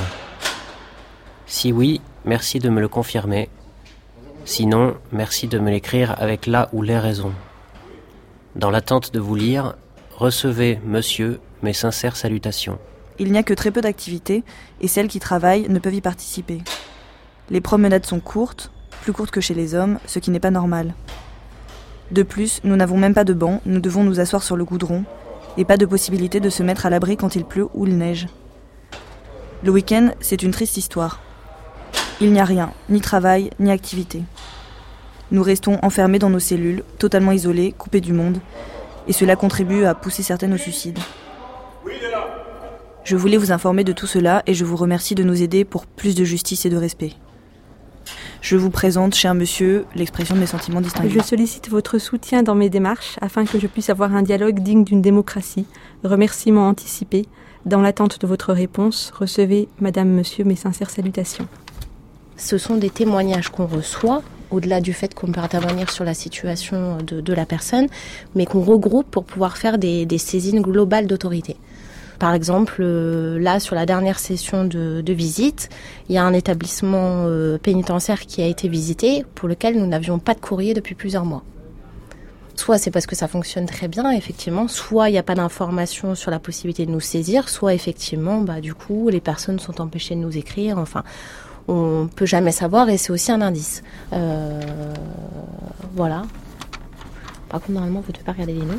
G: Si oui, merci de me le confirmer. Sinon, merci de me l'écrire avec la ou les raisons. Dans l'attente de vous lire, recevez, monsieur, mes sincères salutations.
K: Il n'y a que très peu d'activités et celles qui travaillent ne peuvent y participer. Les promenades sont courtes, plus courtes que chez les hommes, ce qui n'est pas normal. De plus, nous n'avons même pas de banc, nous devons nous asseoir sur le goudron et pas de possibilité de se mettre à l'abri quand il pleut ou il neige. Le week-end, c'est une triste histoire. Il n'y a rien, ni travail, ni activité. Nous restons enfermés dans nos cellules, totalement isolés, coupés du monde, et cela contribue à pousser certaines au suicide. Je voulais vous informer de tout cela et je vous remercie de nous aider pour plus de justice et de respect. Je vous présente, cher monsieur, l'expression de mes sentiments distingués.
M: Je sollicite votre soutien dans mes démarches afin que je puisse avoir un dialogue digne d'une démocratie. Remerciements anticipés. Dans l'attente de votre réponse, recevez, madame, monsieur, mes sincères salutations.
C: Ce sont des témoignages qu'on reçoit, au-delà du fait qu'on peut intervenir sur la situation de, de la personne, mais qu'on regroupe pour pouvoir faire des, des saisines globales d'autorité. Par exemple, euh, là, sur la dernière session de, de visite, il y a un établissement euh, pénitentiaire qui a été visité, pour lequel nous n'avions pas de courrier depuis plusieurs mois. Soit c'est parce que ça fonctionne très bien, effectivement, soit il n'y a pas d'information sur la possibilité de nous saisir, soit effectivement, bah, du coup, les personnes sont empêchées de nous écrire, enfin... On ne peut jamais savoir et c'est aussi un indice. Euh, voilà. Par contre, normalement, vous ne devez pas regarder les noms.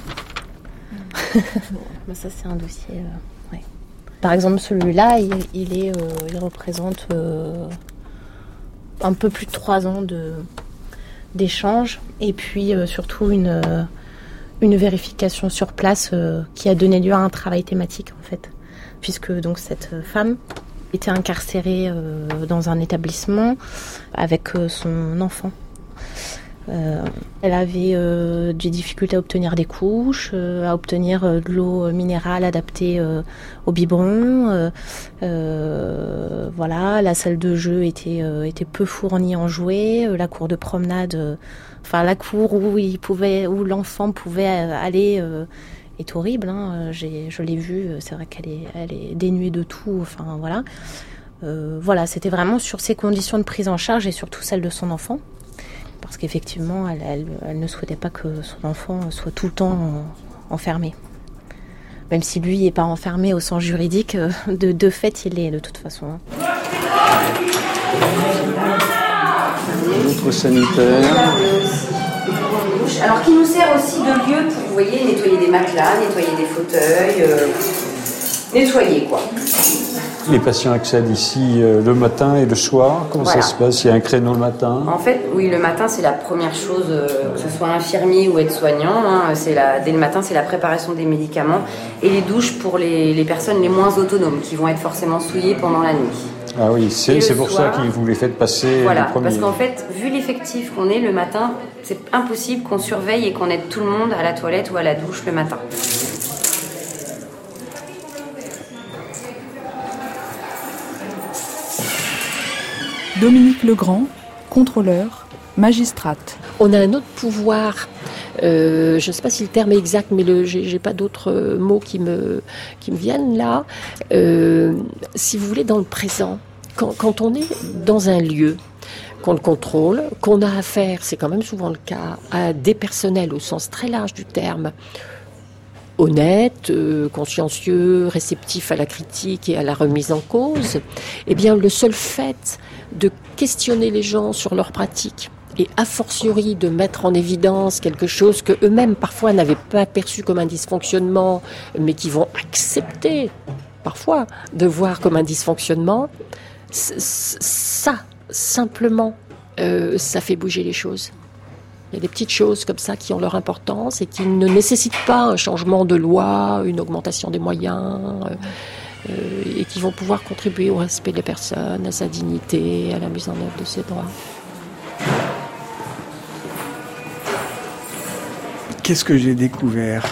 C: Mmh. Ça, c'est un dossier... Euh, ouais. Par exemple, celui-là, il, il, est, euh, il représente euh, un peu plus de trois ans de, d'échange et puis euh, surtout une, euh, une vérification sur place euh, qui a donné lieu à un travail thématique, en fait. Puisque donc cette femme... était incarcérée euh, dans un établissement avec euh, son enfant. Euh, elle avait euh, des difficultés à obtenir des couches, euh, à obtenir euh, de l'eau minérale adaptée euh, au biberon. Euh, euh, voilà, la salle de jeu était, euh, était peu fournie en jouets. Euh, la cour de promenade, euh, Enfin, la cour où, il pouvait, où l'enfant pouvait aller euh, est horrible. Hein. J'ai, je l'ai vue, c'est vrai qu'elle est, elle est dénuée de tout. Enfin, voilà. Euh, voilà, c'était vraiment sur ses conditions de prise en charge et surtout celles de son enfant. Parce qu'effectivement, elle, elle, elle ne souhaitait pas que son enfant soit tout le temps enfermé. Même si lui n'est pas enfermé au sens juridique, de, de fait, il l'est de toute façon.
W: Autre sanitaire.
N: Alors qui nous sert aussi de lieu pour, vous voyez, nettoyer des matelas, nettoyer des fauteuils, euh, nettoyer quoi.
W: Les patients accèdent ici euh, le matin et le soir. Comment voilà. Ça se passe? Il y a un créneau le matin?
N: En fait, oui, le matin c'est la première chose, euh, que ce soit infirmier ou aide-soignant. Hein, c'est la, dès le matin, c'est la préparation des médicaments et les douches pour les, les personnes les moins autonomes qui vont être forcément souillées pendant la nuit.
W: Ah oui, c'est, c'est pour soir, ça que vous les faites passer
N: voilà,
W: les premiers.
N: Parce qu'en fait, vu l'effectif qu'on est le matin, c'est impossible qu'on surveille et qu'on aide tout le monde à la toilette ou à la douche le matin.
I: Dominique Legrand, contrôleur, magistrate.
O: On a un autre pouvoir, euh, je ne sais pas si le terme est exact, mais le, j'ai, j'ai pas d'autres mots qui me, qui me viennent là. Euh, si vous voulez, dans le présent, quand, quand on est dans un lieu, qu'on le contrôle, qu'on a affaire, c'est quand même souvent le cas, à des personnels au sens très large du terme, honnêtes, euh, consciencieux, réceptifs à la critique et à la remise en cause, eh bien le seul fait de questionner les gens sur leurs pratiques et a fortiori de mettre en évidence quelque chose que eux-mêmes parfois n'avaient pas perçu comme un dysfonctionnement, mais qui vont accepter parfois de voir comme un dysfonctionnement, ça, simplement, euh, ça fait bouger les choses. Il y a des petites choses comme ça qui ont leur importance et qui ne nécessitent pas un changement de loi, une augmentation des moyens, euh, euh, et qui vont pouvoir contribuer au respect des personnes, à sa dignité, à la mise en œuvre de ses droits.
F: Qu'est-ce que j'ai découvert?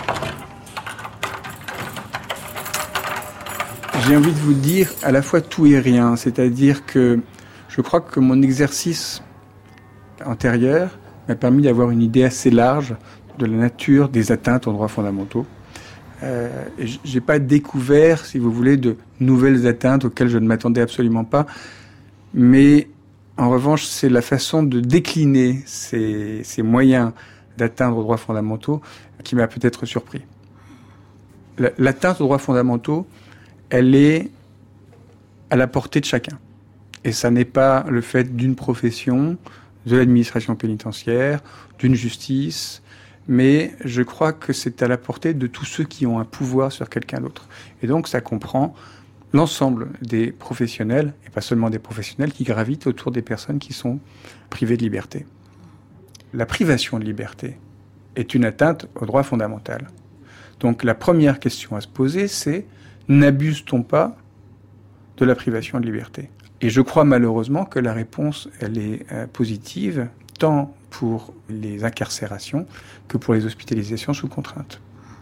F: J'ai envie de vous dire à la fois tout et rien, c'est-à-dire que je crois que mon exercice antérieur m'a permis d'avoir une idée assez large de la nature des atteintes aux droits fondamentaux. Euh, et j'ai pas découvert, si vous voulez, de nouvelles atteintes auxquelles je ne m'attendais absolument pas, mais en revanche, c'est la façon de décliner ces, ces moyens d'atteindre aux droits fondamentaux qui m'a peut-être surpris. L'atteinte aux droits fondamentaux, elle est à la portée de chacun. Et ça n'est pas le fait d'une profession, de l'administration pénitentiaire, d'une justice, mais je crois que c'est à la portée de tous ceux qui ont un pouvoir sur quelqu'un d'autre. Et donc ça comprend l'ensemble des professionnels, et pas seulement des professionnels, qui gravitent autour des personnes qui sont privées de liberté. La privation de liberté est une atteinte au droit fondamental. Donc la première question à se poser, c'est n'abuse-t-on pas de la privation de liberté ? Et je crois malheureusement que la réponse, elle est euh, positive, tant pour les incarcérations que pour les hospitalisations sous contrainte.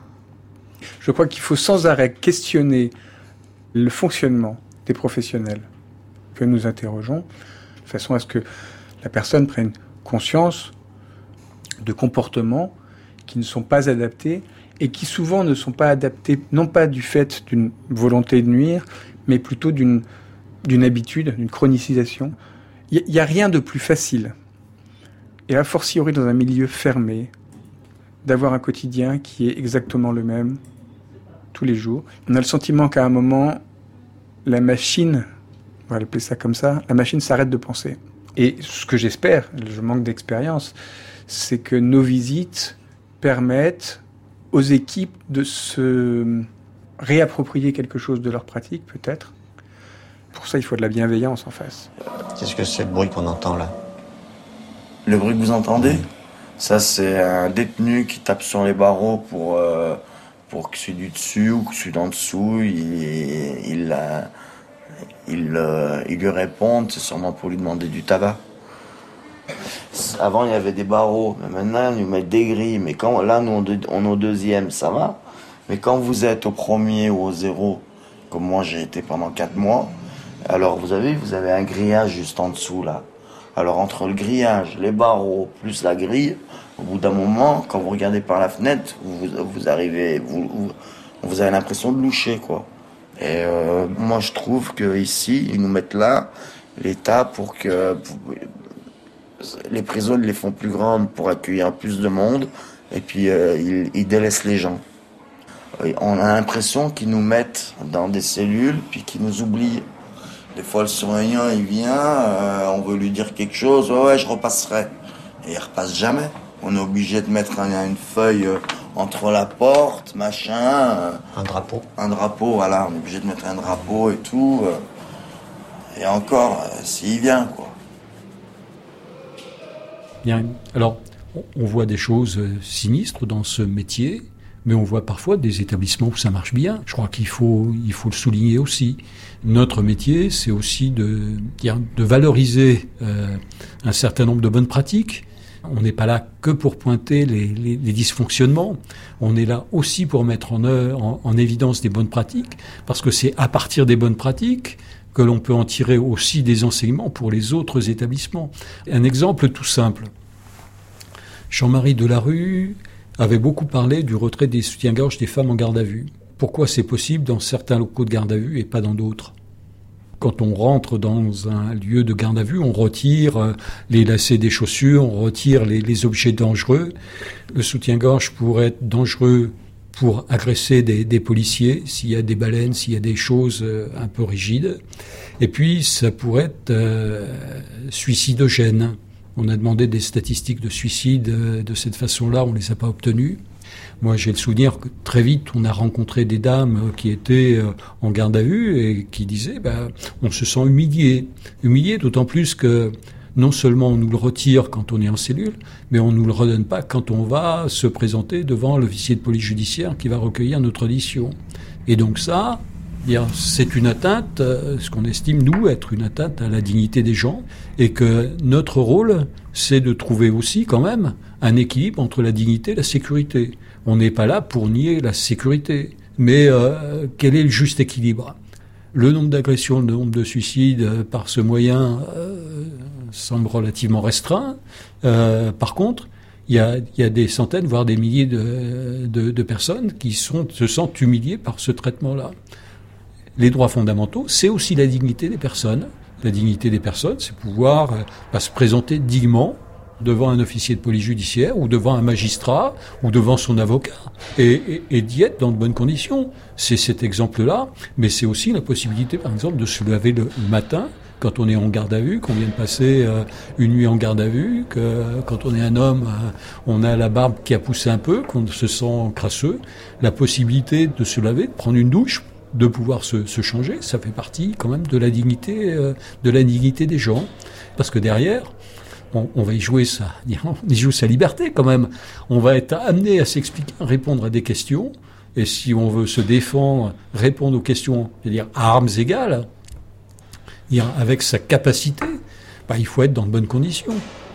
F: Je crois qu'il faut sans arrêt questionner le fonctionnement des professionnels que nous interrogeons, de façon à ce que la personne prenne conscience de comportements qui ne sont pas adaptés et qui souvent ne sont pas adaptés, non pas du fait d'une volonté de nuire, mais plutôt d'une d'une habitude, d'une chronicisation. Il n'y a rien de plus facile, et a fortiori dans un milieu fermé, d'avoir un quotidien qui est exactement le même tous les jours. On a le sentiment qu'à un moment, la machine, on va l'appeler ça comme ça, la machine s'arrête de penser. Et ce que j'espère, je manque d'expérience, c'est que nos visites permettent aux équipes de se réapproprier quelque chose de leur pratique, peut-être. Pour ça, il faut de la bienveillance en face.
X: Qu'est-ce que c'est le bruit qu'on entend là?
P: Le bruit que vous entendez, oui. Ça c'est un détenu qui tape sur les barreaux pour, euh, pour que celui du dessus ou que celui d'en dessous, il, il, euh, il, euh, il lui réponde, c'est sûrement pour lui demander du tabac. Avant il y avait des barreaux, mais maintenant ils nous mettent des grilles. Mais quand, là nous on est au deuxième, ça va. Mais quand vous êtes au premier ou au zéro, comme moi j'ai été pendant quatre mois, alors vous avez, vous avez un grillage juste en dessous là. Alors entre le grillage, les barreaux, plus la grille, au bout d'un moment, quand vous regardez par la fenêtre, vous, vous arrivez, vous, vous, vous avez l'impression de loucher, quoi. Et euh, moi, je trouve qu'ici, ils nous mettent là, l'État, pour que pour, les prisons ils les font plus grandes pour accueillir plus de monde, et puis euh, ils, ils délaissent les gens. On a l'impression qu'ils nous mettent dans des cellules, puis qu'ils nous oublient. Des fois, le surveillant, il vient, euh, on veut lui dire quelque chose, ouais, ouais, je repasserai. Et il repasse jamais. On est obligé de mettre un, une feuille entre la porte, machin. Euh,
X: un drapeau.
P: Un drapeau, voilà. On est obligé de mettre un drapeau et tout. Euh, et encore, euh, s'il vient, quoi.
L: Bien. Alors, on voit des choses sinistres dans ce métier, mais on voit parfois des établissements où ça marche bien. Je crois qu'il faut, il faut le souligner aussi. Notre métier, c'est aussi de, de valoriser euh, un certain nombre de bonnes pratiques. On n'est pas là que pour pointer les, les, les dysfonctionnements. On est là aussi pour mettre en, en, en évidence des bonnes pratiques, parce que c'est à partir des bonnes pratiques que l'on peut en tirer aussi des enseignements pour les autres établissements. Un exemple tout simple. Jean-Marie Delarue avait beaucoup parlé du retrait des soutiens-gorge des femmes en garde à vue. Pourquoi c'est possible dans certains locaux de garde à vue et pas dans d'autres ? Quand on rentre dans un lieu de garde à vue, on retire les lacets des chaussures, on retire les, les objets dangereux. Le soutien-gorge pourrait être dangereux pour agresser des, des policiers, s'il y a des baleines, s'il y a des choses un peu rigides. Et puis, ça pourrait être euh, suicidogène. On a demandé des statistiques de suicide euh, de cette façon-là, on ne les a pas obtenues. Moi, j'ai le souvenir que très vite, on a rencontré des dames qui étaient euh, en garde à vue et qui disaient bah, « on se sent humilié ». Humilié, d'autant plus que non seulement on nous le retire quand on est en cellule, mais on ne nous le redonne pas quand on va se présenter devant l'officier de police judiciaire qui va recueillir notre audition. Et donc ça, c'est une atteinte, ce qu'on estime, nous, être une atteinte à la dignité des gens, et que notre rôle, c'est de trouver aussi, quand même, un équilibre entre la dignité et la sécurité. On n'est pas là pour nier la sécurité, mais euh, quel est le juste équilibre ? Le nombre d'agressions, le nombre de suicides euh, par ce moyen euh, semble relativement restreint. Euh, par contre, il y a, y a des centaines, voire des milliers de, de, de personnes qui sont, se sentent humiliées par ce traitement-là. Les droits fondamentaux, c'est aussi la dignité des personnes. La dignité des personnes, c'est pouvoir euh, bah, se présenter dignement devant un officier de police judiciaire ou devant un magistrat ou devant son avocat et, et, et d'y être dans de bonnes conditions. C'est cet exemple-là, mais c'est aussi la possibilité, par exemple, de se lever le matin quand on est en garde à vue, qu'on vient de passer euh, une nuit en garde à vue, que euh, quand on est un homme, euh, on a la barbe qui a poussé un peu, qu'on se sent crasseux. La possibilité de se laver, de prendre une douche, de pouvoir se, se changer, ça fait partie quand même de la dignité, euh, de la dignité des gens. Parce que derrière, on, on va y jouer sa, on y joue sa liberté quand même. On va être amené à s'expliquer, à répondre à des questions. Et si on veut se défendre, répondre aux questions, c'est-à-dire à armes égales, avec sa capacité, bah, il faut être dans de bonnes conditions.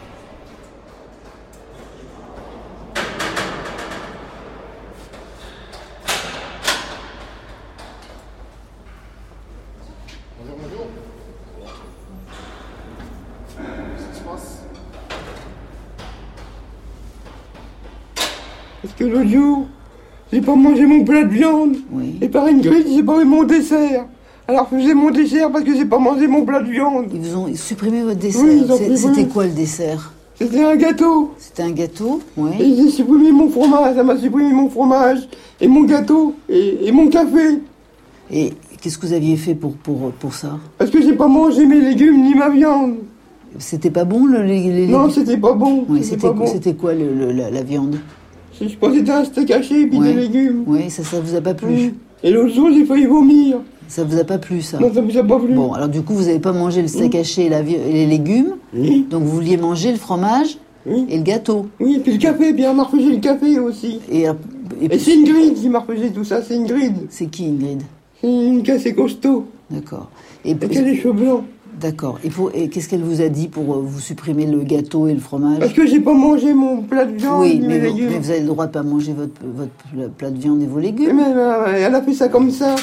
A: Parce que l'autre jour, j'ai pas mangé mon plat de viande. Oui. Et par une grille, j'ai pas eu mon dessert. Alors je faisais mon dessert parce que j'ai pas mangé mon plat de viande.
B: Ils vous ont supprimé votre dessert.
A: Oui, ils ont supprimé.
B: C'était quoi le dessert?
A: C'était un gâteau.
B: C'était un gâteau, oui.
A: Et ils ont supprimé mon fromage, ça m'a supprimé mon fromage, et mon gâteau, et, et mon café.
B: Et qu'est-ce que vous aviez fait pour, pour, pour ça?
A: Parce que j'ai pas mangé mes légumes ni ma viande.
B: C'était pas bon le, les, les
A: Non, c'était pas bon.
B: Oui,
A: c'était
B: bon. C'était quoi le, le, la, la viande?
A: Je pense que c'était un steak haché et puis
B: ouais.
A: des légumes.
B: Oui, ça, ça vous a pas plu.
A: Oui. Et l'autre jour, j'ai failli vomir.
B: Ça vous a pas plu, ça?
A: Non, ça vous a pas plu.
B: Bon, alors du coup, vous avez pas mangé le steak haché et, la, et les légumes.
A: Oui.
B: Donc vous vouliez manger le fromage oui. et le gâteau.
A: Oui, et puis le café, bien, on m'a refusé le café aussi.
B: Et, et,
A: et, et c'est Ingrid qui m'a refusé tout ça, c'est Ingrid.
B: C'est qui, Ingrid?
A: C'est une cassée costaud.
B: D'accord.
A: Et, et qui a les cheveux blancs.
B: D'accord. Et, pour, et qu'est-ce qu'elle vous a dit pour vous supprimer le gâteau et le fromage?
A: Parce que j'ai pas mangé mon plat de viande
B: oui,
A: ni
B: mais
A: mes
B: vous,
A: légumes.
B: Mais vous avez le droit de pas manger votre, votre plat de viande et vos légumes.
A: Mais, mais elle a fait ça comme ça.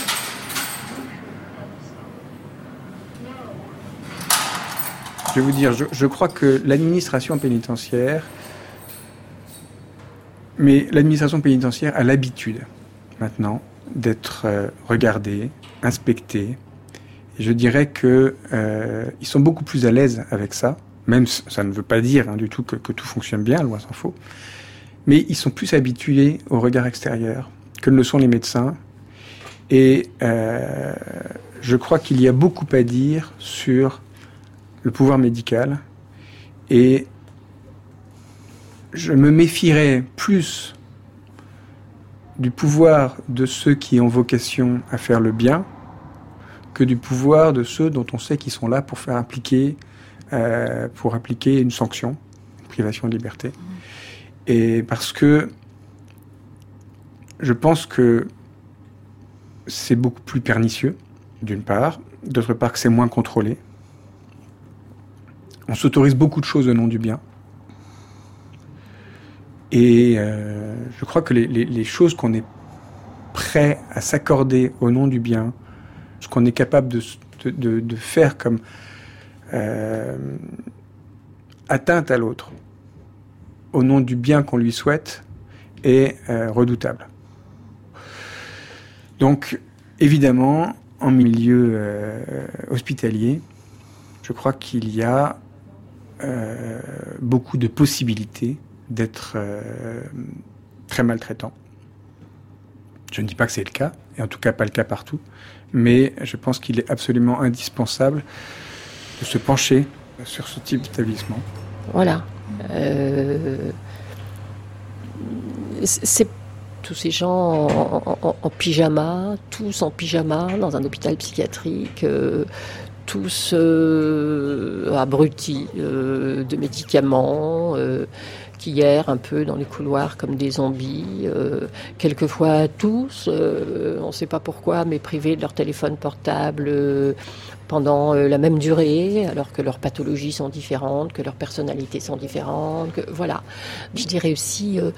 F: Je vais vous dire, je, je crois que l'administration pénitentiaire, mais l'administration pénitentiaire a l'habitude maintenant d'être euh, regardée, inspectée. Et je dirais que euh, ils sont beaucoup plus à l'aise avec ça. Même ça ne veut pas dire hein, du tout que, que tout fonctionne bien, loin s'en faut. Mais ils sont plus habitués au regard extérieur que ne le sont les médecins. Et euh, je crois qu'il y a beaucoup à dire sur le pouvoir médical. Et je me méfierais plus du pouvoir de ceux qui ont vocation à faire le bien que du pouvoir de ceux dont on sait qu'ils sont là pour faire appliquer, euh, pour appliquer une sanction, une privation de liberté. Et parce que je pense que c'est beaucoup plus pernicieux, d'une part, d'autre part que c'est moins contrôlé. On s'autorise beaucoup de choses au nom du bien. Et euh, je crois que les, les, les choses qu'on est prêt à s'accorder au nom du bien, ce qu'on est capable de, de, de faire comme euh, atteinte à l'autre, au nom du bien qu'on lui souhaite, est euh, redoutable. Donc, évidemment, en milieu euh, hospitalier, je crois qu'il y a euh, beaucoup de possibilités d'être euh, très maltraitant. Je ne dis pas que c'est le cas, et en tout cas pas le cas partout, mais je pense qu'il est absolument indispensable de se pencher sur ce type d'établissement.
O: Voilà. Euh, c'est tous ces gens en, en, en pyjama, tous en pyjama dans un hôpital psychiatrique, euh, tous euh, abrutis euh, de médicaments, euh, qui errent un peu dans les couloirs comme des zombies, euh, quelquefois tous, euh, on ne sait pas pourquoi, mais privés de leur téléphone portable euh, pendant euh, la même durée, alors que leurs pathologies sont différentes, que leurs personnalités sont différentes, que, voilà. Je dirais aussi... Euh,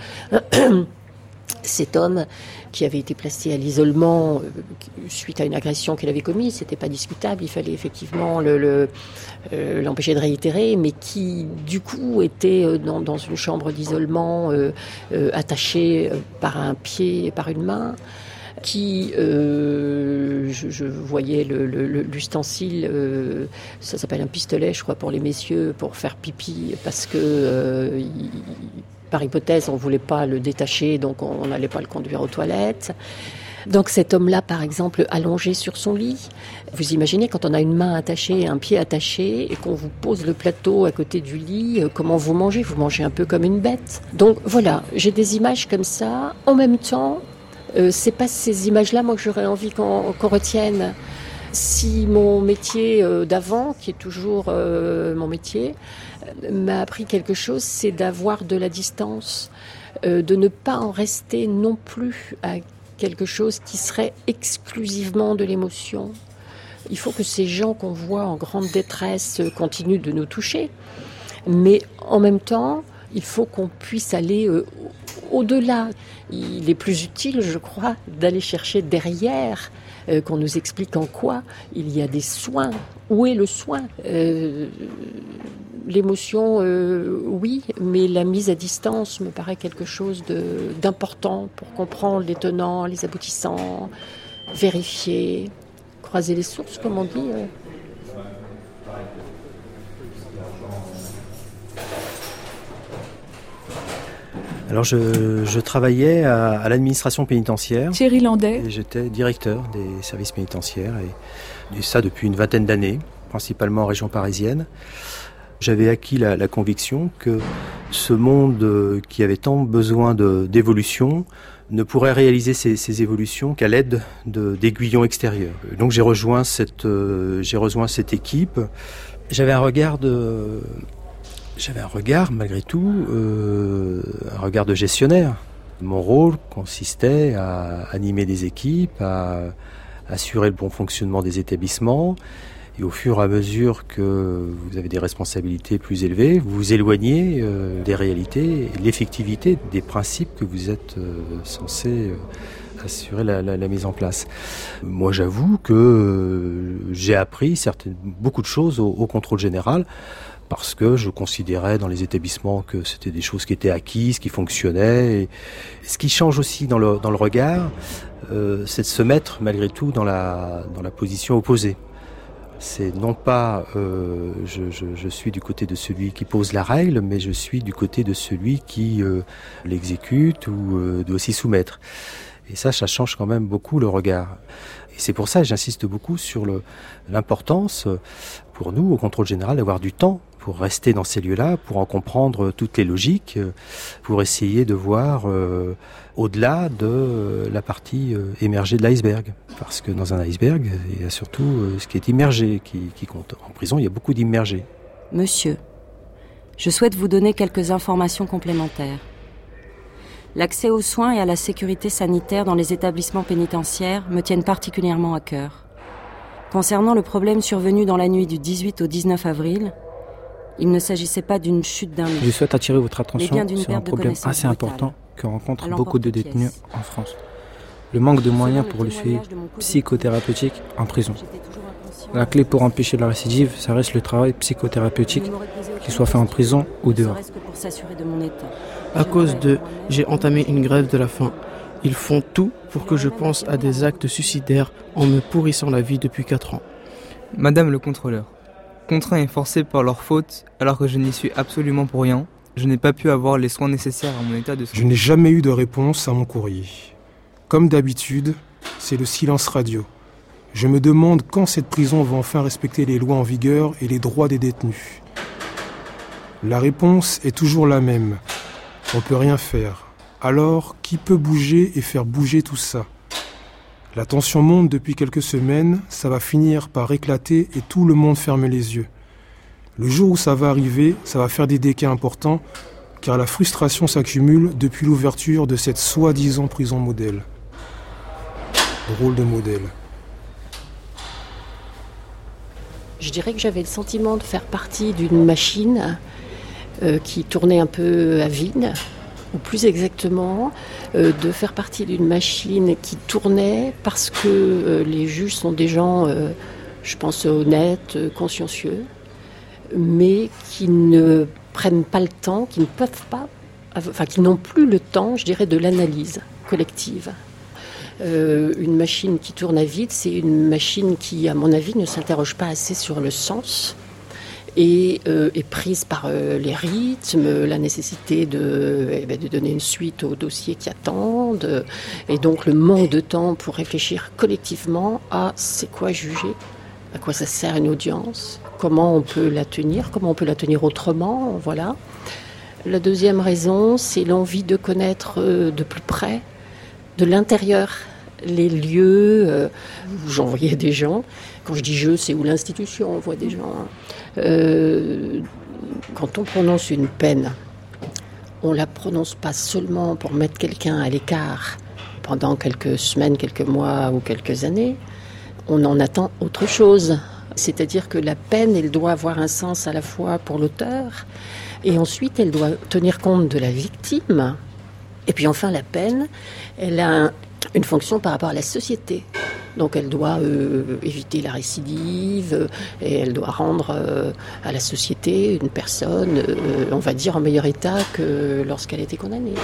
O: cet homme qui avait été placé à l'isolement euh, suite à une agression qu'il avait commise, c'était pas discutable, il fallait effectivement le, le, euh, l'empêcher de réitérer, mais qui du coup était euh, dans, dans une chambre d'isolement euh, euh, attaché euh, par un pied et par une main, qui, euh, je, je voyais le, le, l'ustensile, euh, ça s'appelle un pistolet, je crois, pour les messieurs, pour faire pipi, parce que euh, il, par hypothèse, on ne voulait pas le détacher, donc on n'allait pas le conduire aux toilettes. Donc cet homme-là, par exemple, allongé sur son lit, vous imaginez quand on a une main attachée, un pied attaché, et qu'on vous pose le plateau à côté du lit, comment vous mangez ? Vous mangez un peu comme une bête. Donc voilà, j'ai des images comme ça. En même temps, euh, c'est pas ces images-là, moi, que j'aurais envie qu'on, qu'on retienne. Si mon métier euh, d'avant, qui est toujours euh, mon métier, euh, m'a appris quelque chose, c'est d'avoir de la distance, euh, de ne pas en rester non plus à quelque chose qui serait exclusivement de l'émotion. Il faut que ces gens qu'on voit en grande détresse continuent de nous toucher, mais en même temps, il faut qu'on puisse aller euh, au-delà. Il est plus utile, je crois, d'aller chercher derrière, euh, qu'on nous explique en quoi il y a des soins. Où est le soin ? euh, L'émotion, euh, oui, mais la mise à distance me paraît quelque chose de, d'important pour comprendre les tenants, les aboutissants, vérifier, croiser les sources, comme on dit. Euh.
H: Alors je, je travaillais à, à l'administration pénitentiaire.
I: Thierry Landais.
H: Et j'étais directeur des services pénitentiaires et, et ça depuis une vingtaine d'années, principalement en région parisienne. J'avais acquis la, la conviction que ce monde qui avait tant besoin de, d'évolution ne pourrait réaliser ces, ces évolutions qu'à l'aide de, d'aiguillons extérieurs. Donc j'ai rejoint cette, euh, j'ai rejoint cette équipe. J'avais un regard de... J'avais un regard, malgré tout, euh, un regard de gestionnaire. Mon rôle consistait à animer des équipes, à assurer le bon fonctionnement des établissements. Et au fur et à mesure que vous avez des responsabilités plus élevées, vous vous éloignez euh, des réalités et de l'effectivité des principes que vous êtes euh, censé euh, assurer la, la, la mise en place. Moi, j'avoue que euh, j'ai appris certaines, beaucoup de choses au, au contrôle général, parce que je considérais dans les établissements que c'était des choses qui étaient acquises, qui fonctionnaient. Et ce qui change aussi dans le, dans le regard, euh, c'est de se mettre malgré tout dans la, dans la position opposée. C'est non pas euh, je, je, je suis du côté de celui qui pose la règle, mais je suis du côté de celui qui euh, l'exécute ou euh, doit s'y soumettre. Et ça, ça change quand même beaucoup le regard. Et c'est pour ça que j'insiste beaucoup sur le, l'importance pour nous, au contrôle général, d'avoir du temps pour rester dans ces lieux-là, pour en comprendre toutes les logiques, pour essayer de voir euh, au-delà de la partie euh, émergée de l'iceberg. Parce que dans un iceberg, il y a surtout euh, ce qui est immergé qui, qui compte. En prison, il y a beaucoup d'immergés.
D: Monsieur, je souhaite vous donner quelques informations complémentaires. L'accès aux soins et à la sécurité sanitaire dans les établissements pénitentiaires me tiennent particulièrement à cœur. Concernant le problème survenu dans la nuit du dix-huit au dix-neuf avril, il ne s'agissait pas d'une chute d'un lit.
J: Je souhaite attirer votre attention sur un problème assez important que rencontrent beaucoup de détenus en France. Le manque de moyens pour le suivi psychothérapeutique en prison. La clé pour empêcher la récidive, ça reste le travail psychothérapeutique, qu'il soit fait en prison ou dehors.
Q: À cause de « j'ai entamé une grève de la faim », ils font tout pour que je pense à des actes suicidaires en me pourrissant la vie depuis quatre ans.
R: Madame le contrôleur, contraint et forcé par leur faute, alors que je n'y suis absolument pour rien, je n'ai pas pu avoir les soins nécessaires à mon état de santé.
S: Je n'ai jamais eu de réponse à mon courrier. Comme d'habitude, c'est le silence radio. Je me demande quand cette prison va enfin respecter les lois en vigueur et les droits des détenus. La réponse est toujours la même. On ne peut rien faire. Alors, qui peut bouger et faire bouger tout ça ? La tension monte depuis quelques semaines, ça va finir par éclater et tout le monde ferme les yeux. Le jour où ça va arriver, ça va faire des dégâts importants, car la frustration s'accumule depuis l'ouverture de cette soi-disant prison modèle. Drôle de modèle.
O: Je dirais que j'avais le sentiment de faire partie d'une machine euh, qui tournait un peu à vide, ou plus exactement, euh, de faire partie d'une machine qui tournait parce que euh, les juges sont des gens, euh, je pense, honnêtes, consciencieux, mais qui ne prennent pas le temps, qui ne peuvent pas, enfin, qui n'ont plus le temps, je dirais, de l'analyse collective. Euh, une machine qui tourne à vide, c'est une machine qui, à mon avis, ne s'interroge pas assez sur le sens et euh, est prise par euh, les rythmes, la nécessité de, eh ben, de donner une suite aux dossiers qui attendent, et donc le manque de temps pour réfléchir collectivement à c'est quoi juger, à quoi ça sert une audience, comment on peut la tenir, comment on peut la tenir autrement, voilà. La deuxième raison, c'est l'envie de connaître euh, de plus près, de l'intérieur, les lieux euh, où j'envoyais des gens. Quand je dis je, c'est où l'institution envoie des gens. Euh, quand on prononce une peine, on ne la prononce pas seulement pour mettre quelqu'un à l'écart pendant quelques semaines, quelques mois ou quelques années. On en attend autre chose. C'est-à-dire que la peine, elle doit avoir un sens à la fois pour l'auteur, et ensuite elle doit tenir compte de la victime. Et puis enfin, la peine, elle a un, une fonction par rapport à la société. Donc elle doit euh, éviter la récidive, euh, et elle doit rendre euh, à la société une personne, euh, on va dire, en meilleur état que lorsqu'elle était condamnée.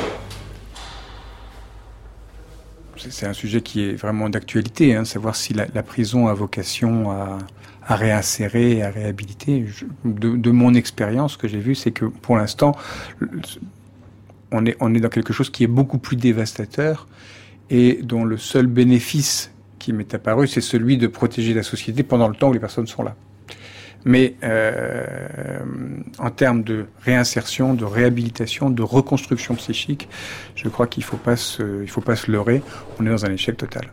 F: C'est un sujet qui est vraiment d'actualité, hein, savoir si la, la prison a vocation à, à réinsérer, à réhabiliter. Je, de, de mon expérience, ce que j'ai vu, c'est que pour l'instant, on est, on est dans quelque chose qui est beaucoup plus dévastateur et dont le seul bénéfice qui m'est apparu, c'est celui de protéger la société pendant le temps où les personnes sont là. Mais euh, en termes de réinsertion, de réhabilitation, de reconstruction psychique, je crois qu'il ne faut pas se, il faut pas se leurrer. On est dans un échec total.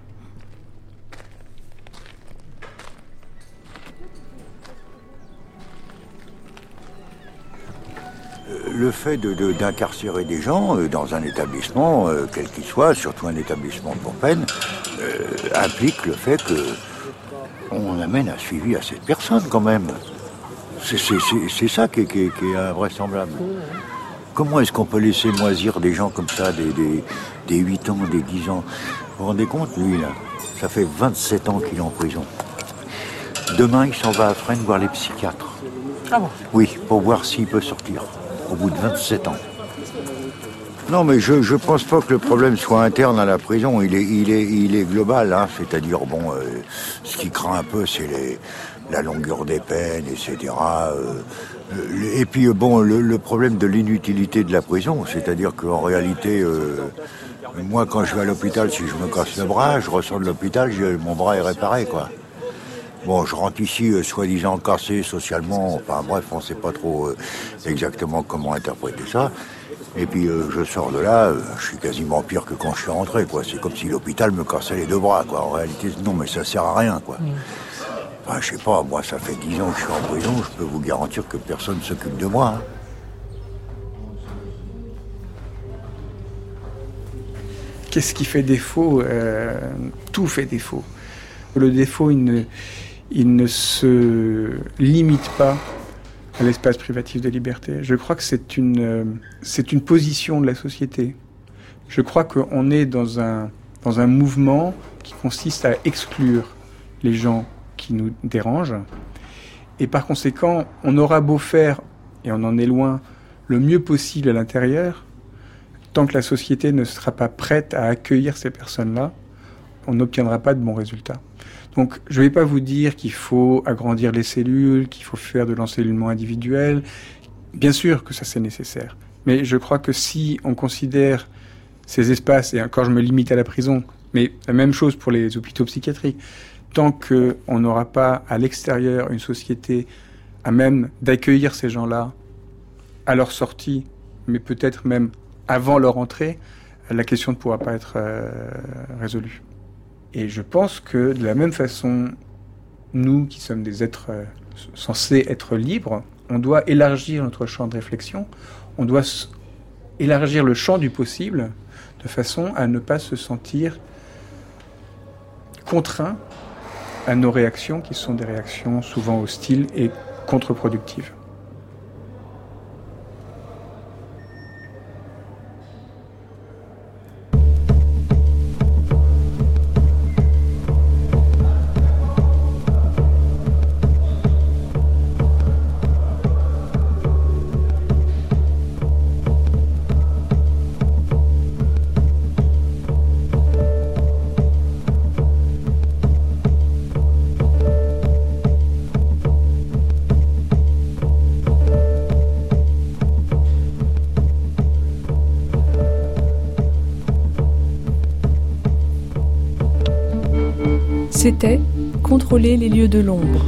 Z: Le fait de, de, d'incarcérer des gens euh, dans un établissement, euh, quel qu'il soit, surtout un établissement pour peine, euh, implique le fait que on amène un suivi à cette personne quand même. C'est, c'est, c'est, c'est ça qui est, qui, est, qui est invraisemblable. Comment est-ce qu'on peut laisser moisir des gens comme ça, des, des, des huit ans, des dix ans ? Vous vous rendez compte, lui, là? Ça fait vingt-sept ans qu'il est en prison. Demain, il s'en va à Fresnes voir les psychiatres.
E: Ah bon?
Z: Oui, pour voir s'il peut sortir, au bout de vingt-sept ans. Non, mais je je pense pas que le problème soit interne à la prison. Il est il est il est global, hein. C'est-à-dire bon, euh, ce qui craint un peu, c'est les la longueur des peines, et cetera. Euh, et puis bon, le, le problème de l'inutilité de la prison, c'est-à-dire qu'en réalité, euh, moi, quand je vais à l'hôpital, si je me casse le bras, je ressors de l'hôpital, je, mon bras est réparé, quoi. Bon, je rentre ici, euh, soi-disant cassé socialement. Enfin bref, on sait pas trop euh, exactement comment interpréter ça. Et puis euh, je sors de là, euh, je suis quasiment pire que quand je suis rentré, quoi. C'est comme si l'hôpital me cassait les deux bras, quoi. En réalité, non, mais ça sert à rien, quoi. Enfin, je sais pas, moi, ça fait dix ans que je suis en prison, je peux vous garantir que personne ne s'occupe de moi, hein.
F: Qu'est-ce qui fait défaut? euh, Tout fait défaut. Le défaut, il ne, il ne se limite pas à l'espace privatif de liberté. Je crois que c'est une, c'est une position de la société. Je crois qu'on est dans un, dans un mouvement qui consiste à exclure les gens qui nous dérangent. Et par conséquent, on aura beau faire, et on en est loin, le mieux possible à l'intérieur, tant que la société ne sera pas prête à accueillir ces personnes-là, on n'obtiendra pas de bons résultats. Donc, je ne vais pas vous dire qu'il faut agrandir les cellules, qu'il faut faire de l'encellulement individuel. Bien sûr que ça, c'est nécessaire. Mais je crois que si on considère ces espaces, et encore je me limite à la prison, mais la même chose pour les hôpitaux psychiatriques, tant qu'on n'aura pas à l'extérieur une société à même d'accueillir ces gens-là à leur sortie, mais peut-être même avant leur entrée, la question ne pourra pas être euh, résolue. Et je pense que de la même façon, nous qui sommes des êtres euh, censés être libres, on doit élargir notre champ de réflexion, on doit s- élargir le champ du possible de façon à ne pas se sentir contraint à nos réactions qui sont des réactions souvent hostiles et contre-productives.
I: C'était Contrôler les lieux de l'ombre.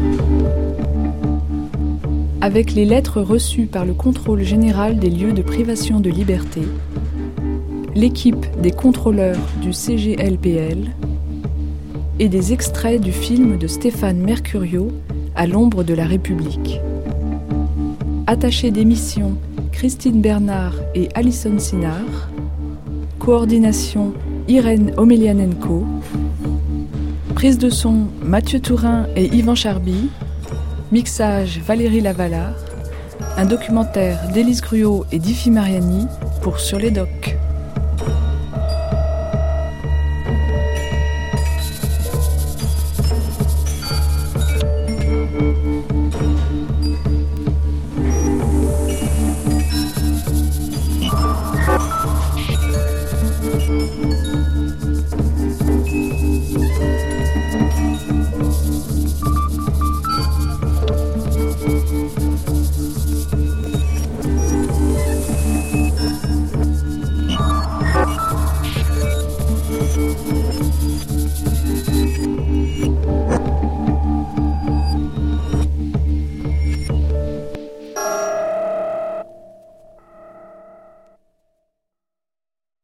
I: Avec les lettres reçues par le contrôle général des lieux de privation de liberté, l'équipe des contrôleurs du C G L P L et des extraits du film de Stéphane Mercurio, À l'ombre de la République. Attachés d'émission, Christine Bernard et Alison Sinard. Coordination, Irène Omelianenko. Prise de son, Mathieu Tourin et Yvan Charby. Mixage, Valérie Lavallard. Un documentaire d'Élise Gruot et d'Ifi Mariani pour Sur les Docs.